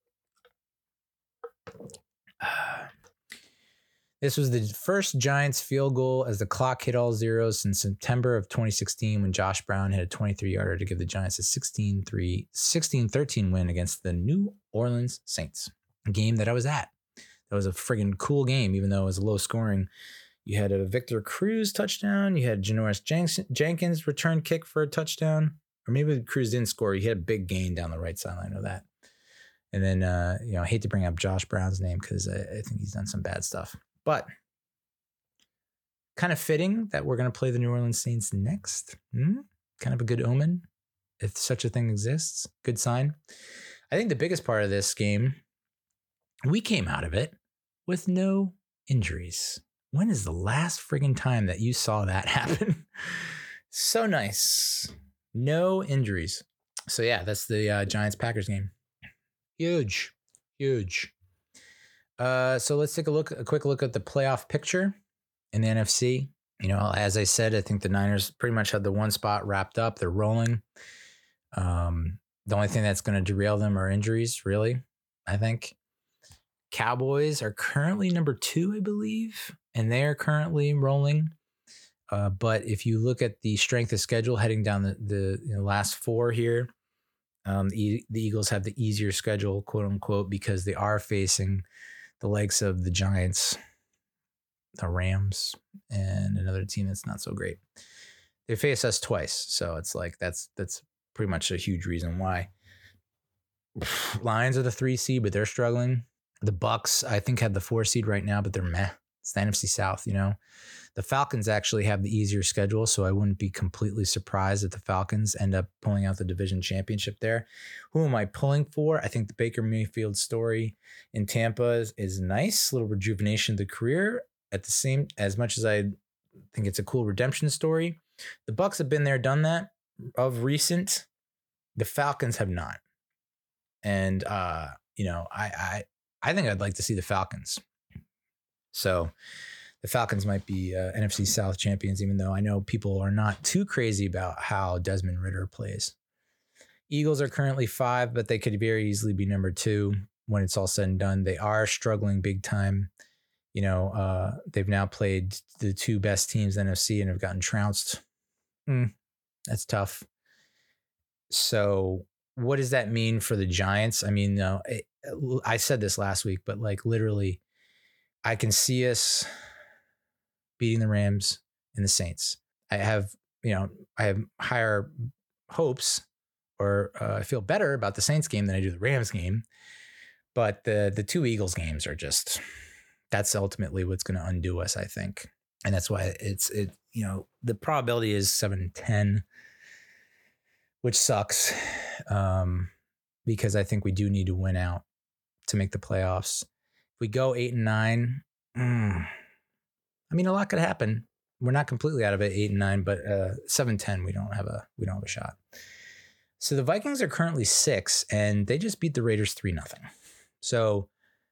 Speaker 1: This was the first Giants field goal as the clock hit all zeros since September of twenty sixteen, when Josh Brown hit a twenty-three yarder to give the Giants a sixteen thirteen win against the New Orleans Saints, a game that I was at. That was a friggin' cool game, even though it was low scoring. You had a Victor Cruz touchdown. You had Janoris Jenkins return kick for a touchdown. Or maybe Cruz didn't score. He had a big gain down the right sideline. I know that. And then, uh, you know, I hate to bring up Josh Brown's name because I, I think he's done some bad stuff. But kind of fitting that we're going to play the New Orleans Saints next. Hmm? Kind of a good omen, if such a thing exists. Good sign. I think the biggest part of this game, we came out of it with no injuries. When is the last friggin' time that you saw that happen? So nice. No injuries. So yeah, that's the uh, Giants-Packers game. Huge. Huge. Uh, so let's take a look, a quick look at the playoff picture in the N F C. You know, as I said, I think the Niners pretty much had the one spot wrapped up. They're rolling. Um, the only thing that's going to derail them are injuries, really, I think. Cowboys are currently number two, I believe, and they are currently rolling. Uh, but if you look at the strength of schedule heading down the, the you know, last four here, um, the, the Eagles have the easier schedule, quote unquote, because they are facing the likes of the Giants, the Rams, and another team that's not so great. They face us twice, so it's like that's that's pretty much a huge reason why. Lions are the three seed, but they're struggling. The Bucks, I think, have the four seed right now, but they're meh. It's the N F C South, you know. The Falcons actually have the easier schedule, so I wouldn't be completely surprised if the Falcons end up pulling out the division championship there. Who am I pulling for? I think the Baker Mayfield story in Tampa is, is nice, a little rejuvenation of the career. At the same, as much as I think it's a cool redemption story, the Bucks have been there, done that of recent. The Falcons have not, and uh, you know, I I. I think I'd like to see the Falcons. So the Falcons might be uh, N F C South champions, even though I know people are not too crazy about how Desmond Ridder plays. Eagles are currently five, but they could very easily be number two when it's all said and done. They are struggling big time. You know, uh, they've now played the two best teams in the N F C and have gotten trounced. Mm, that's tough. So what does that mean for the Giants? I mean, uh, it, I said this last week, but like literally, I can see us beating the Rams and the Saints. I have, you know, I have higher hopes, or uh, I feel better about the Saints game than I do the Rams game. But the the two Eagles games are just, that's ultimately what's going to undo us, I think. And that's why it's, it, you know, the probability is seven ten, which sucks, um, because I think we do need to win out to make the playoffs. If we go eight and nine, mm, I mean, a lot could happen. We're not completely out of it, eight and nine, but uh, seven ten, we don't have a we don't have a shot. So the Vikings are currently six, and they just beat the Raiders three nothing. So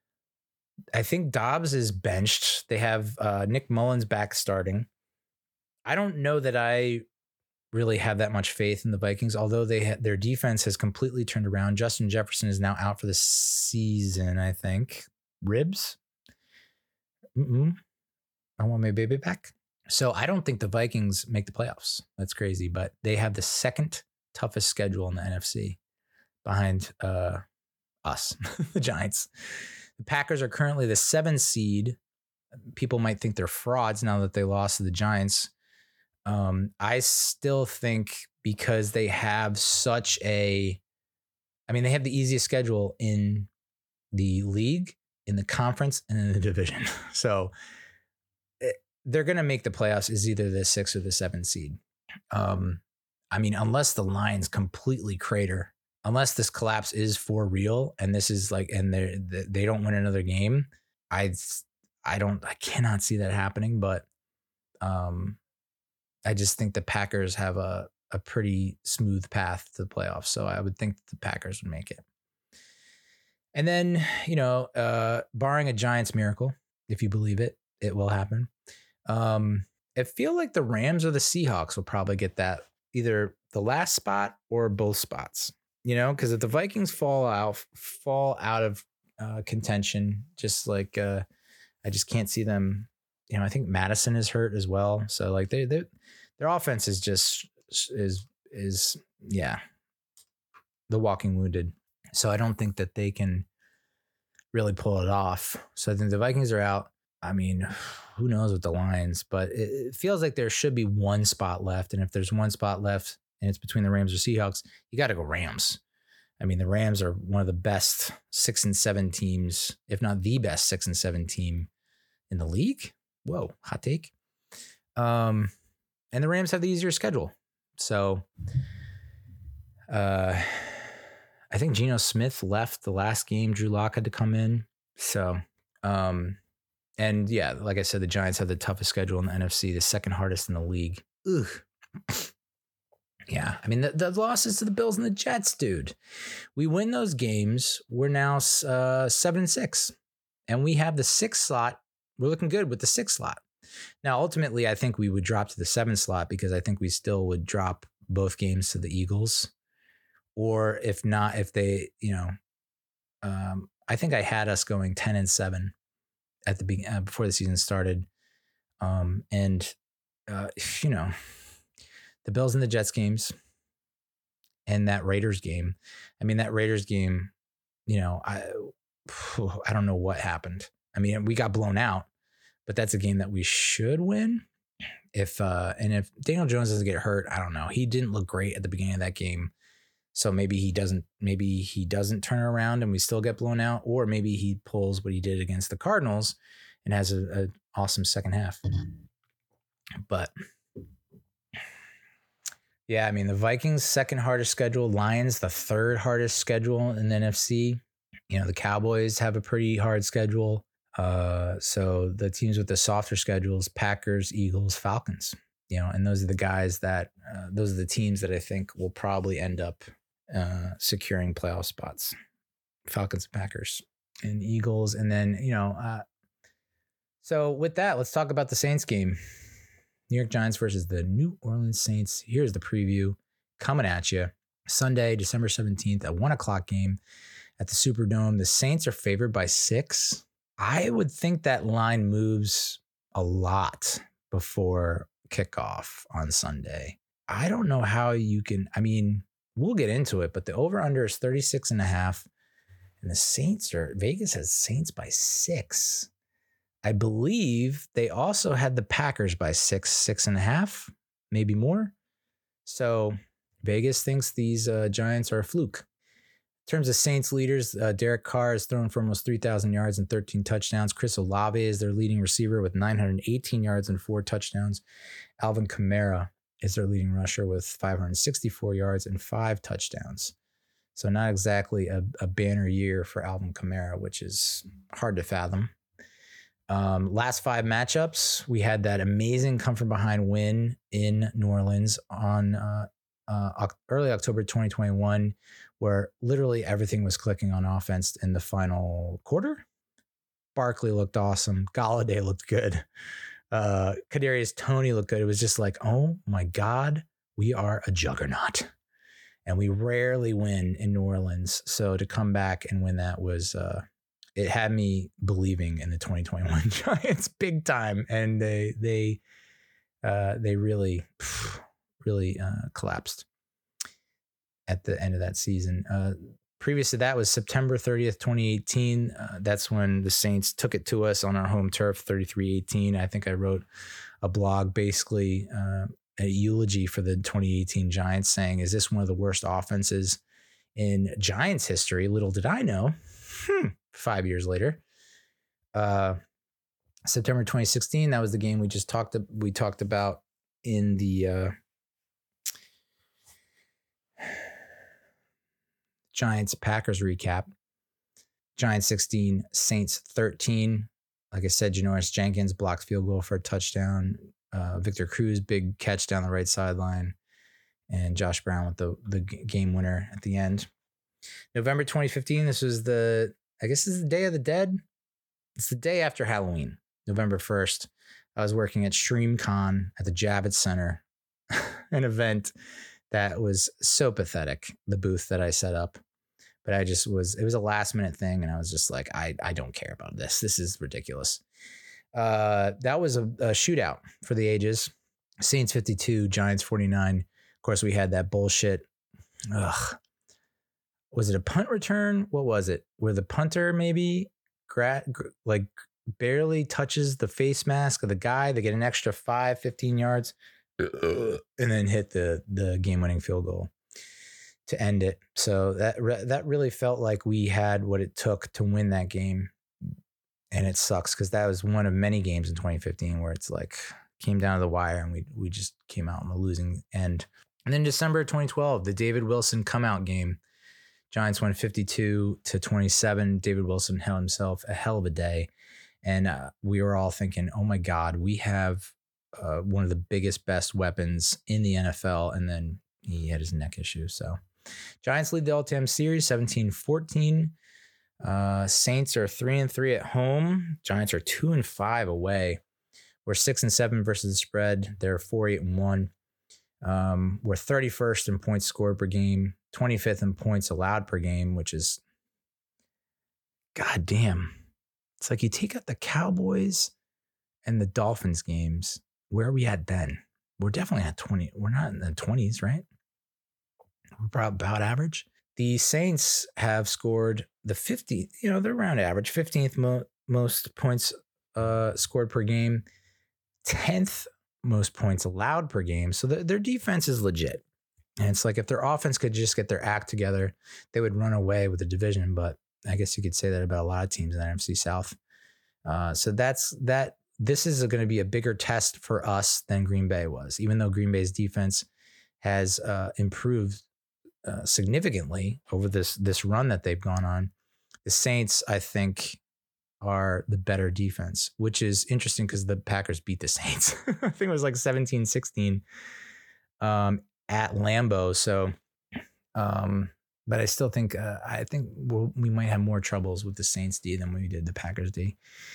Speaker 1: I think Dobbs is benched. They have uh, Nick Mullins back starting. I don't know that I really have that much faith in the Vikings, although they ha- their defense has completely turned around. Justin Jefferson is now out for the season, I think. Ribs? Mm-mm. I want my baby back. So I don't think the Vikings make the playoffs. That's crazy, but they have the second toughest schedule in the N F C behind uh, us, the Giants. The Packers are currently the seven seed. People might think they're frauds now that they lost to the Giants. Um, I still think because they have such a, I mean, they have the easiest schedule in the league, in the conference, and in the division. So it, they're going to make the playoffs is either the six or the seven seed. Um, I mean, unless the Lions completely crater, unless this collapse is for real, and this is like, and they they don't win another game, I I don't, I cannot see that happening. But um, I just think the Packers have a a pretty smooth path to the playoffs, so I would think the Packers would make it. And then, you know, uh, barring a Giants miracle, if you believe it, it will happen. Um, I feel like the Rams or the Seahawks will probably get that, either the last spot or both spots, you know, because if the Vikings fall out, fall out of uh, contention, just like uh, I just can't see them. You know, I think Madison is hurt as well. So like they, they their offense is just is, is, yeah, the walking wounded. So I don't think that they can really pull it off. So I think the Vikings are out. I mean, who knows with the Lions, but it, it feels like there should be one spot left. And if there's one spot left and it's between the Rams or Seahawks, you got to go Rams. I mean, the Rams are one of the best six and seven teams, if not the best six and seven team in the league. Whoa, hot take. Um, and the Rams have the easier schedule. So uh, I think Geno Smith left the last game. Drew Lock had to come in. So, um, and yeah, like I said, the Giants have the toughest schedule in the N F C, the second hardest in the league. Ugh. Yeah, I mean, the, the losses to the Bills and the Jets, dude. We win those games. We're now uh, seven and six, and we have the sixth slot. We're looking good with the sixth slot. Now, ultimately, I think we would drop to the seventh slot because I think we still would drop both games to the Eagles. Or if not, if they, you know, um, I think I had us going ten and seven at the beginning uh, before the season started. Um, and, uh, you know, the Bills and the Jets games and that Raiders game. I mean, that Raiders game, you know, I, I don't know what happened. I mean, we got blown out, but that's a game that we should win. If, uh, and if Daniel Jones doesn't get hurt, I don't know. He didn't look great at the beginning of that game. So maybe he doesn't, maybe he doesn't turn around and we still get blown out, or maybe he pulls what he did against the Cardinals and has a, a awesome second half. But yeah, I mean, the Vikings second hardest schedule, Lions, the third hardest schedule in the N F C. You know, the Cowboys have a pretty hard schedule. Uh, so the teams with the softer schedules, Packers, Eagles, Falcons, you know, and those are the guys that, uh, those are the teams that I think will probably end up uh, securing playoff spots. Falcons, Packers, and Eagles. And then, you know, uh, so with that, let's talk about the Saints game. New York Giants versus the New Orleans Saints. Here's the preview coming at you. Sunday, December seventeenth, at one o'clock game at the Superdome. The Saints are favored by six. I would think that line moves a lot before kickoff on Sunday. I don't know how you can, I mean, we'll get into it, but the over-under is thirty-six and a half. And the Saints are, Vegas has Saints by six. I believe they also had the Packers by six, six and a half, maybe more. So Vegas thinks these uh, Giants are a fluke. In terms of Saints leaders, uh, Derek Carr has thrown for almost three thousand yards and thirteen touchdowns. Chris Olave is their leading receiver with nine hundred eighteen yards and four touchdowns. Alvin Kamara is their leading rusher with five hundred sixty-four yards and five touchdowns. So not exactly a, a banner year for Alvin Kamara, which is hard to fathom. Um, last five matchups, we had that amazing come from behind win in New Orleans on uh, uh, early October twenty twenty-one, where literally everything was clicking on offense in the final quarter. Barkley looked awesome. Golladay looked good. Uh, Kadarius Toney looked good. It was just like, oh my God, we are a juggernaut. And we rarely win in New Orleans. So to come back and win that was... Uh, it had me believing in the twenty twenty-one Giants big time. And they, they, uh, they really, really, uh, collapsed at the end of that season. Uh, previous to that was September thirtieth, twenty eighteen. Uh, that's when the Saints took it to us on our home turf, thirty-three eighteen. I think I wrote a blog, basically, uh, a eulogy for the twenty eighteen Giants, saying, is this one of the worst offenses in Giants history? Little did I know. Hmm. Five years later, uh, September twenty sixteen. That was the game we just talked. We talked about in the uh, Giants Packers recap. Giants sixteen, Saints thirteen. Like I said, Janoris Jenkins blocked field goal for a touchdown. Uh, Victor Cruz big catch down the right sideline, and Josh Brown with the the game winner at the end. November twenty fifteen. This was the. I guess this is the Day of the Dead. It's the day after Halloween, November first. I was working at StreamCon at the Javits Center, an event that was so pathetic, the booth that I set up. But I just was, it was a last minute thing. And I was just like, I, I don't care about this. This is ridiculous. Uh, that was a, a shootout for the ages. Saints fifty-two, Giants forty-nine. Of course, we had that bullshit. Ugh. Was it a punt return? What was it? Where the punter maybe gra- gr- like barely touches the face mask of the guy. They get an extra five, fifteen yards, and then hit the the game-winning field goal to end it. So that re- that really felt like we had what it took to win that game. And it sucks because that was one of many games in twenty fifteen where it's like came down to the wire and we we just came out on the losing end. And then December twenty twelve, the David Wilson come out game. Giants won fifty-two to twenty-seven. David Wilson held himself a hell of a day. And uh, we were all thinking, oh my God, we have uh, one of the biggest, best weapons in the N F L. And then he had his neck issue. So Giants lead the L T M series seventeen fourteen. Uh, Saints are three and three at home. Giants are two and five away. We're six and seven versus the spread. They're four, eight and one. Um, we're thirty-first in points scored per game, twenty-fifth in points allowed per game, which is goddamn. It's like you take out the Cowboys and the Dolphins games. Where are we at then? We're definitely at twenty. We're not in the twenties, right? We're about, about average. The Saints have scored the fifty, you know, they're around average, fifteenth mo- most points uh, scored per game, tenth most points allowed per game. So the, their defense is legit. And it's like if their offense could just get their act together, they would run away with the division. But I guess you could say that about a lot of teams in the N F C South. Uh, so that's that. This is going to be a bigger test for us than Green Bay was, even though Green Bay's defense has uh, improved Uh, significantly over this this run that they've gone on. The Saints, I think, are the better defense, which is interesting because the Packers beat the Saints. I think it was like seventeen sixteen um, at Lambeau. So, um, but I still think uh, I think we'll, we might have more troubles with the Saints D than we did the Packers D.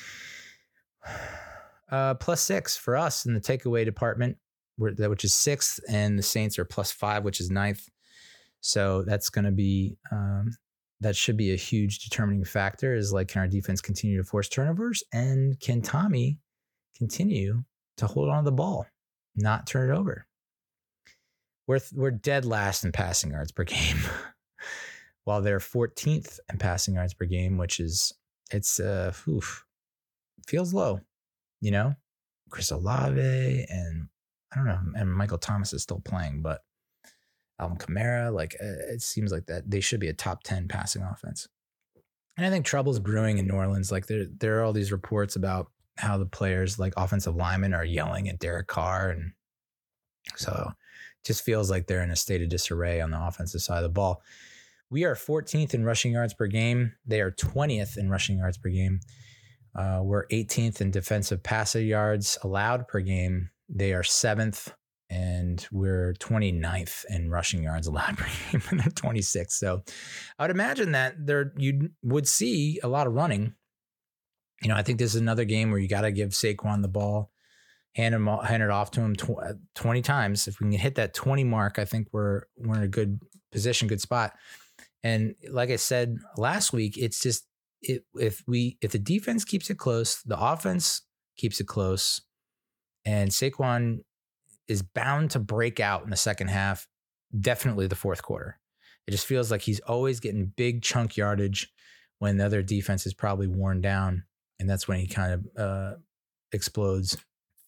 Speaker 1: Uh, plus six for us in the takeaway department, which is sixth, and the Saints are plus five, which is ninth. So that's going to be, um, that should be a huge determining factor is like, can our defense continue to force turnovers? And can Tommy continue to hold on to the ball, not turn it over? We're, we're dead last in passing yards per game, while they're fourteenth in passing yards per game, which is, it's, uh, oof, feels low, you know, Chris Olave and I don't know, and Michael Thomas is still playing, but Alvin Kamara, like uh, it seems like that they should be a top ten passing offense. And I think trouble's brewing in New Orleans. Like there, there are all these reports about how the players, like offensive linemen, are yelling at Derek Carr. And so it just feels like they're in a state of disarray on the offensive side of the ball. We are fourteenth in rushing yards per game. They are twentieth in rushing yards per game. Uh, we're eighteenth in defensive passer yards allowed per game. They are seventh. And we're twenty-ninth in rushing yards allowed per game, and they're twenty-sixth. So I would imagine that there you would see a lot of running. You know, I think this is another game where you got to give Saquon the ball, hand him hand it off to him twenty times. If we can hit that twenty mark, I think we're we're in a good position, good spot. And like I said last week, it's just it, if we if the defense keeps it close, the offense keeps it close, and Saquon is bound to break out in the second half, definitely the fourth quarter. It just feels like he's always getting big chunk yardage when the other defense is probably worn down. And that's when he kind of uh, explodes.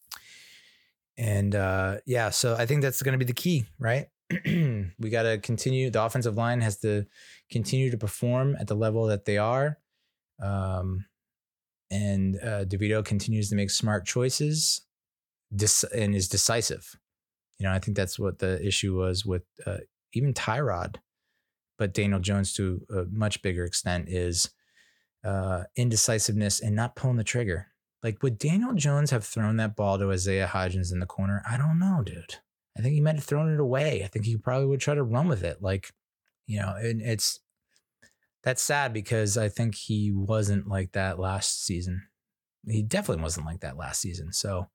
Speaker 1: And uh, yeah, so I think that's going to be the key, right? We got to continue. The offensive line has to continue to perform at the level that they are. Um, and uh, DeVito continues to make smart choices. And is decisive. You know, I think that's what the issue was with uh, even Tyrod, but Daniel Jones to a much bigger extent is uh, indecisiveness and not pulling the trigger. Like, would Daniel Jones have thrown that ball to Isaiah Hodgins in the corner? I don't know, dude. I think he might have thrown it away. I think he probably would try to run with it. Like, you know, and it's, that's sad because I think he wasn't like that last season. He definitely wasn't like that last season. So,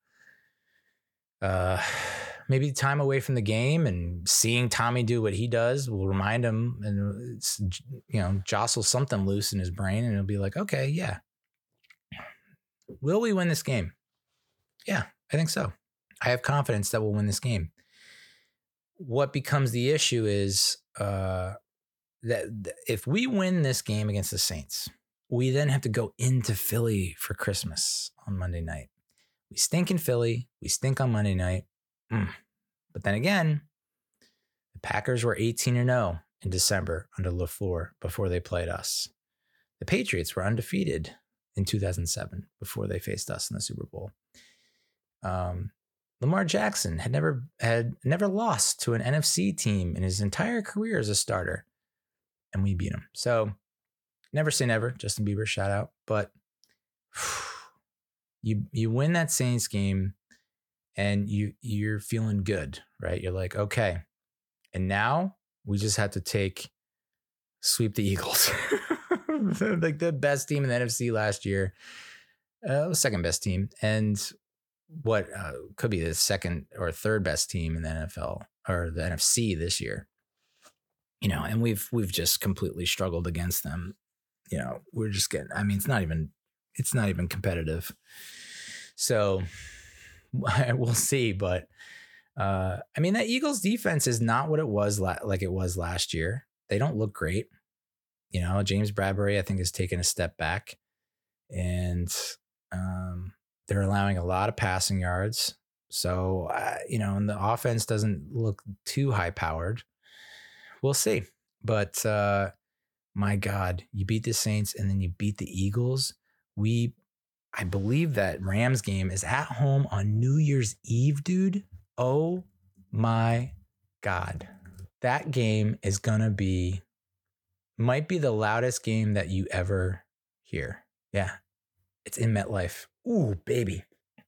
Speaker 1: Uh, maybe time away from the game and seeing Tommy do what he does will remind him and, it's, you know, jostle something loose in his brain and it'll be like, okay, yeah. Will we win this game? Yeah, I think so. I have confidence that we'll win this game. What becomes the issue is uh, that if we win this game against the Saints, we then have to go into Philly for Christmas on Monday night. We stink in Philly. We stink on Monday night. Mm. But then again, the Packers were eighteen and oh in December under LaFleur before they played us. The Patriots were undefeated in two thousand seven before they faced us in the Super Bowl. Um, Lamar Jackson had never had never lost to an N F C team in his entire career as a starter, and we beat him. So never say never. Justin Bieber, shout out. But you you win that Saints game, and you you're feeling good, right? You're like, okay, and now we just have to take sweep the Eagles, like the best team in the N F C last year, uh, second best team, and what uh, could be the second or third best team in the N F L or the N F C this year. You know, and we've we've just completely struggled against them. You know, we're just getting. I mean, it's not even it's not even competitive. So we'll see, but. Uh, I mean, that Eagles defense is not what it was la- like it was last year. They don't look great. You know, James Bradbury, I think, has taken a step back, and um, they're allowing a lot of passing yards. So, uh, you know, and the offense doesn't look too high powered. We'll see. But uh, my God, you beat the Saints and then you beat the Eagles. We, I believe that Rams game is at home on New Year's Eve, dude. Oh my God. That game is going to be, might be the loudest game that you ever hear. Yeah. It's in MetLife. Ooh, baby.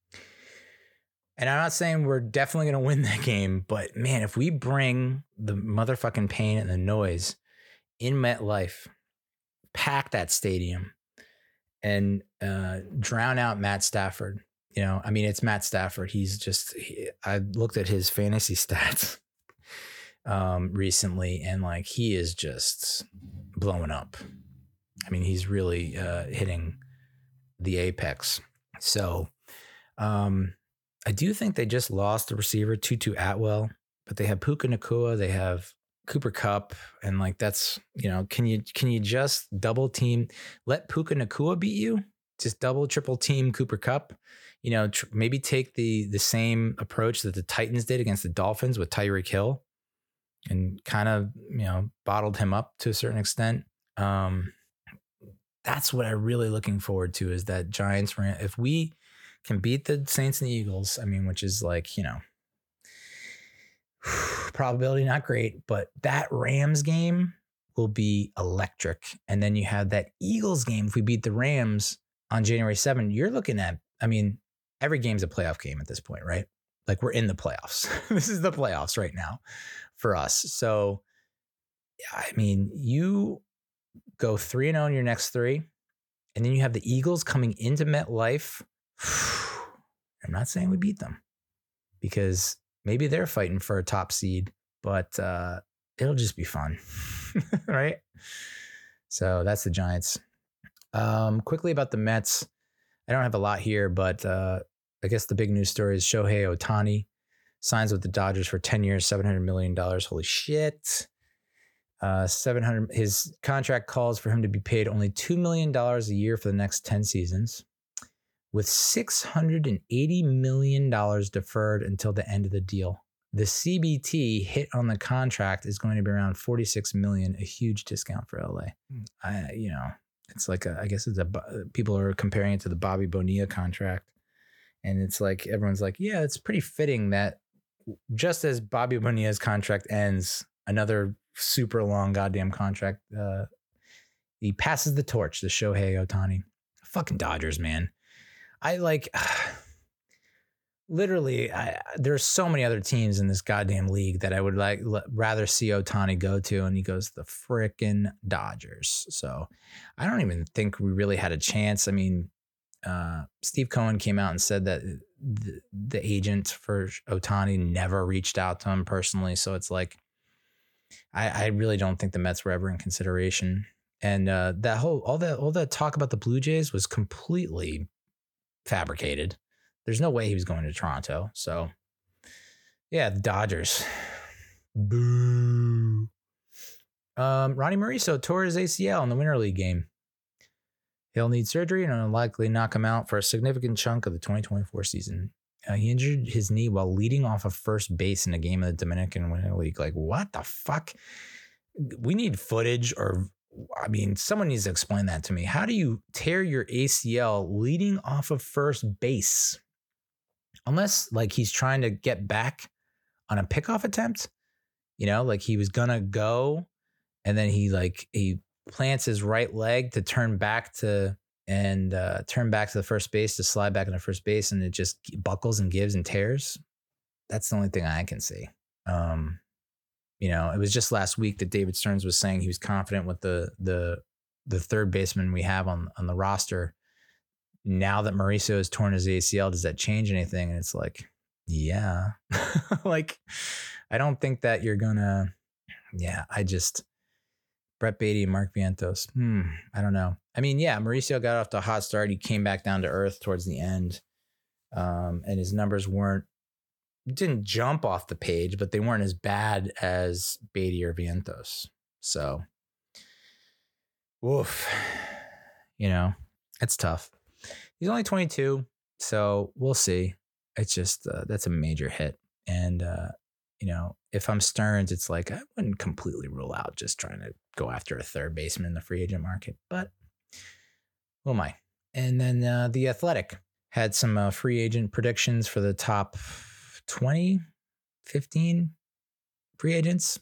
Speaker 1: And I'm not saying we're definitely going to win that game, but man, if we bring the motherfucking pain and the noise in MetLife, pack that stadium and uh, drown out Matt Stafford. You know, I mean, it's Matt Stafford. He's just, he, I looked at his fantasy stats um, recently, and like, he is just blowing up. I mean, he's really uh, hitting the apex. So um, I do think they just lost the receiver, Tutu Atwell, but they have Puka Nacua, they have Cooper Kupp, and like, that's, you know, can you, can you just double team, let Puka Nacua beat you? Just double, triple team Cooper Kupp. You know, tr- maybe take the the same approach that the Titans did against the Dolphins with Tyreek Hill and kind of, you know, bottled him up to a certain extent. Um, that's what I'm really looking forward to, is that Giants, if we can beat the Saints and the Eagles, I mean, which is like, you know, probability not great, but that Rams game will be electric. And then you have that Eagles game. If we beat the Rams on January seventh, you're looking at, I mean, every game's a playoff game at this point, right? Like, we're in the playoffs. This is the playoffs right now for us. So, I mean, you go three and oh in your next three, and then you have the Eagles coming into MetLife. I'm not saying we beat them, because maybe they're fighting for a top seed, but uh, it'll just be fun, right? So that's the Giants. Um, quickly about the Mets. I don't have a lot here, but uh, I guess the big news story is Shohei Ohtani signs with the Dodgers for ten years, seven hundred million dollars. Holy shit. Uh, seven hundred. His contract calls for him to be paid only two million dollars a year for the next ten seasons, with six hundred eighty million dollars deferred until the end of the deal. The C B T hit on the contract is going to be around forty-six million dollars, a huge discount for L A. I, you know, it's like, a, I guess it's a, people are comparing it to the Bobby Bonilla contract. And it's like, everyone's like, yeah, it's pretty fitting that just as Bobby Bonilla's contract ends, another super long goddamn contract, uh, he passes the torch to Shohei Ohtani. Fucking Dodgers, man. I like, literally, I, there's so many other teams in this goddamn league that I would like l- rather see Ohtani go to, and he goes to the frickin' Dodgers. So I don't even think we really had a chance. I mean, uh, Steve Cohen came out and said that the, the agent for Ohtani never reached out to him personally. So it's like, I, I really don't think the Mets were ever in consideration. And uh, that whole, all that, all that talk about the Blue Jays was completely fabricated. There's no way he was going to Toronto. So, yeah, the Dodgers. Boo. Um, Ronnie Mauricio tore his A C L in the Winter League game. He'll need surgery and will likely knock him out for a significant chunk of the twenty twenty-four season. Uh, he injured his knee while leading off of first base in a game of the Dominican Winter League. Like, what the fuck? We need footage, or, I mean, someone needs to explain that to me. How do you tear your A C L leading off of first base? Unless, like, he's trying to get back on a pickoff attempt, you know, like he was gonna go and then he like he plants his right leg to turn back to and uh, turn back to the first base to slide back into first base, and it just buckles and gives and tears. That's the only thing I can see. Um, you know, it was just last week that David Stearns was saying he was confident with the the the third baseman we have on on the roster. Now that Mauricio has torn his A C L, does that change anything? And it's like, yeah, like I don't think that you're gonna. Yeah, I just. Brett Beatty and Mark Vientos. Hmm, I don't know. I mean, yeah, Mauricio got off to a hot start. He came back down to earth towards the end. Um, and his numbers weren't, didn't jump off the page, but they weren't as bad as Beatty or Vientos. So, woof. You know, it's tough. He's only twenty-two, so we'll see. It's just, uh, that's a major hit. And, uh, you know, if I'm Stearns, it's like I wouldn't completely rule out just trying to go after a third baseman in the free agent market, but who am I? And then uh, The Athletic had some uh, free agent predictions for the top twenty, fifteen free agents.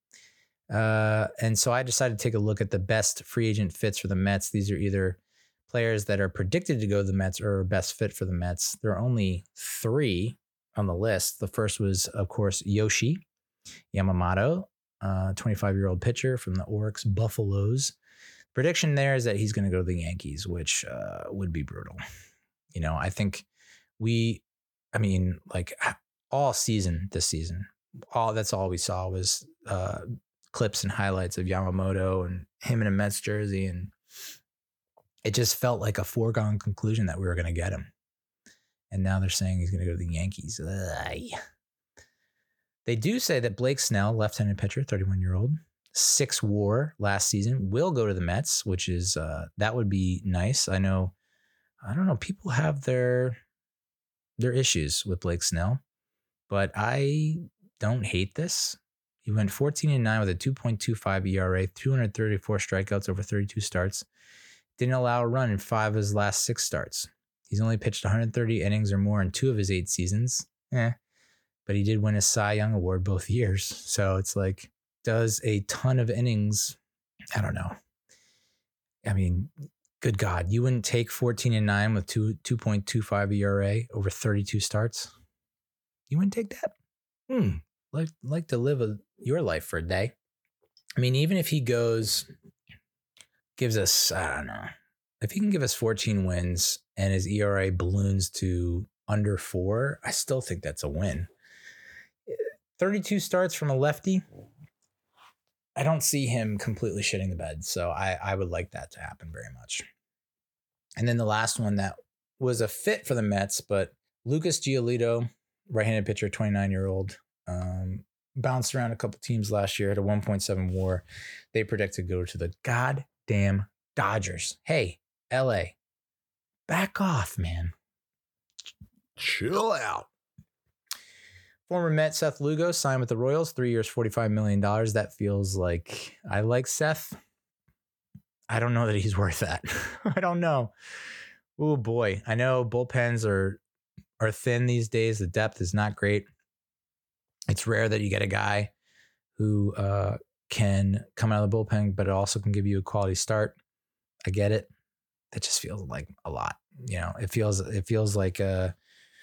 Speaker 1: Uh, and so I decided to take a look at the best free agent fits for the Mets. These are either players that are predicted to go to the Mets or best fit for the Mets. There are only three on the list. The first was, of course, Yoshi Yamamoto, uh, twenty-five-year-old pitcher from the Oryx Buffaloes. Prediction there is that he's going to go to the Yankees, which uh, would be brutal. You know, I think we, I mean, like all season this season, all that's all we saw was uh, clips and highlights of Yamamoto and him in a Mets jersey, and it just felt like a foregone conclusion that we were going to get him. And now they're saying he's going to go to the Yankees. Ugh. They do say that Blake Snell, left-handed pitcher, thirty-one-year-old, six WAR last season, will go to the Mets, which is, uh, that would be nice. I know, I don't know, people have their, their issues with Blake Snell, but I don't hate this. He went fourteen and nine with a two point two five E R A, two hundred thirty-four strikeouts over thirty-two starts. Didn't allow a run in five of his last six starts. He's only pitched one hundred thirty innings or more in two of his eight seasons. Eh. But he did win a Cy Young Award both years. So it's like, does a ton of innings. I don't know. I mean, good God, you wouldn't take fourteen and nine with two, two point two five E R A over thirty-two starts? You wouldn't take that? Hmm. Like, like to live a, your life for a day. I mean, even if he goes, gives us, I don't know, if he can give us fourteen wins and his E R A balloons to under four, I still think that's a win. thirty-two starts from a lefty. I don't see him completely shitting the bed. So I, I would like that to happen very much. And then the last one that was a fit for the Mets, but Lucas Giolito, right-handed pitcher, twenty-nine-year-old, um, bounced around a couple teams last year at a one point seven WAR. They predict to go to the goddamn Dodgers. Hey, L A, back off, man. Chill out. Former Met Seth Lugo signed with the Royals, three years, forty-five million dollars. That feels like, I like Seth. I don't know that he's worth that. I don't know. Oh boy. I know bullpens are, are thin these days. The depth is not great. It's rare that you get a guy who uh, can come out of the bullpen, but it also can give you a quality start. I get it. That just feels like a lot. You know, it feels, it feels like a,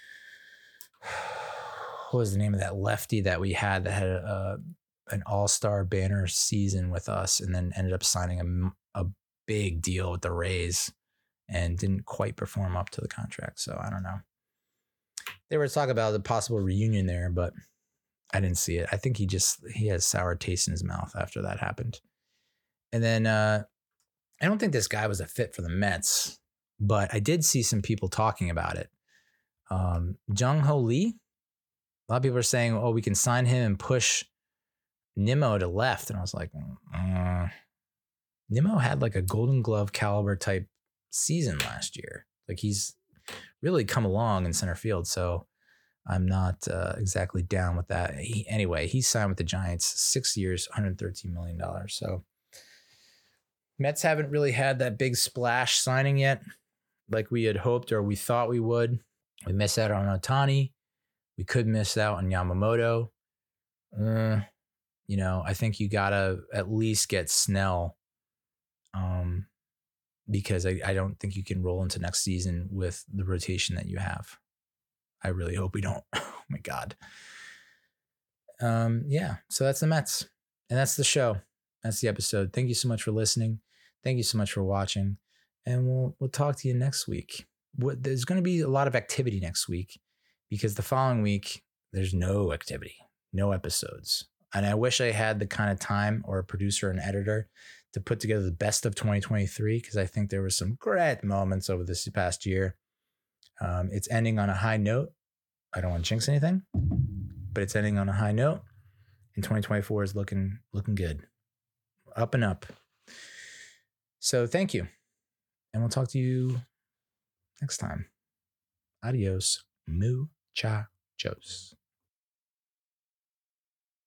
Speaker 1: what was the name of that lefty that we had that had a, an all-star banner season with us and then ended up signing a, a big deal with the Rays and didn't quite perform up to the contract. So I don't know. They were talking about the possible reunion there, but I didn't see it. I think he just, he has sour taste in his mouth after that happened. And then uh, I don't think this guy was a fit for the Mets, but I did see some people talking about it. Um, Jung Ho Lee. A lot of people are saying, oh, we can sign him and push Nimmo to left. And I was like, uh, Nimmo had like a Golden Glove caliber type season last year. Like he's really come along in center field. So I'm not uh, exactly down with that. He, anyway, he signed with the Giants, six years, one hundred thirteen million dollars. So Mets haven't really had that big splash signing yet, like we had hoped or we thought we would. We missed out on Ohtani. We could miss out on Yamamoto. Uh, you know, I think you got to at least get Snell. Um, because I, I don't think you can roll into next season with the rotation that you have. I really hope we don't. Oh my God. Um, yeah. So that's the Mets, and that's the show. That's the episode. Thank you so much for listening. Thank you so much for watching, and we'll we'll talk to you next week. What, there's going to be a lot of activity next week because the following week there's no activity, no episodes, and I wish I had the kind of time or a producer and editor to put together the best of twenty twenty-three because I think there were some great moments over this past year. Um, it's ending on a high note. I don't want to jinx anything, but it's ending on a high note. And twenty twenty-four is looking looking good. Up and up. So thank you. And we'll talk to you next time. Adios. Muchachos.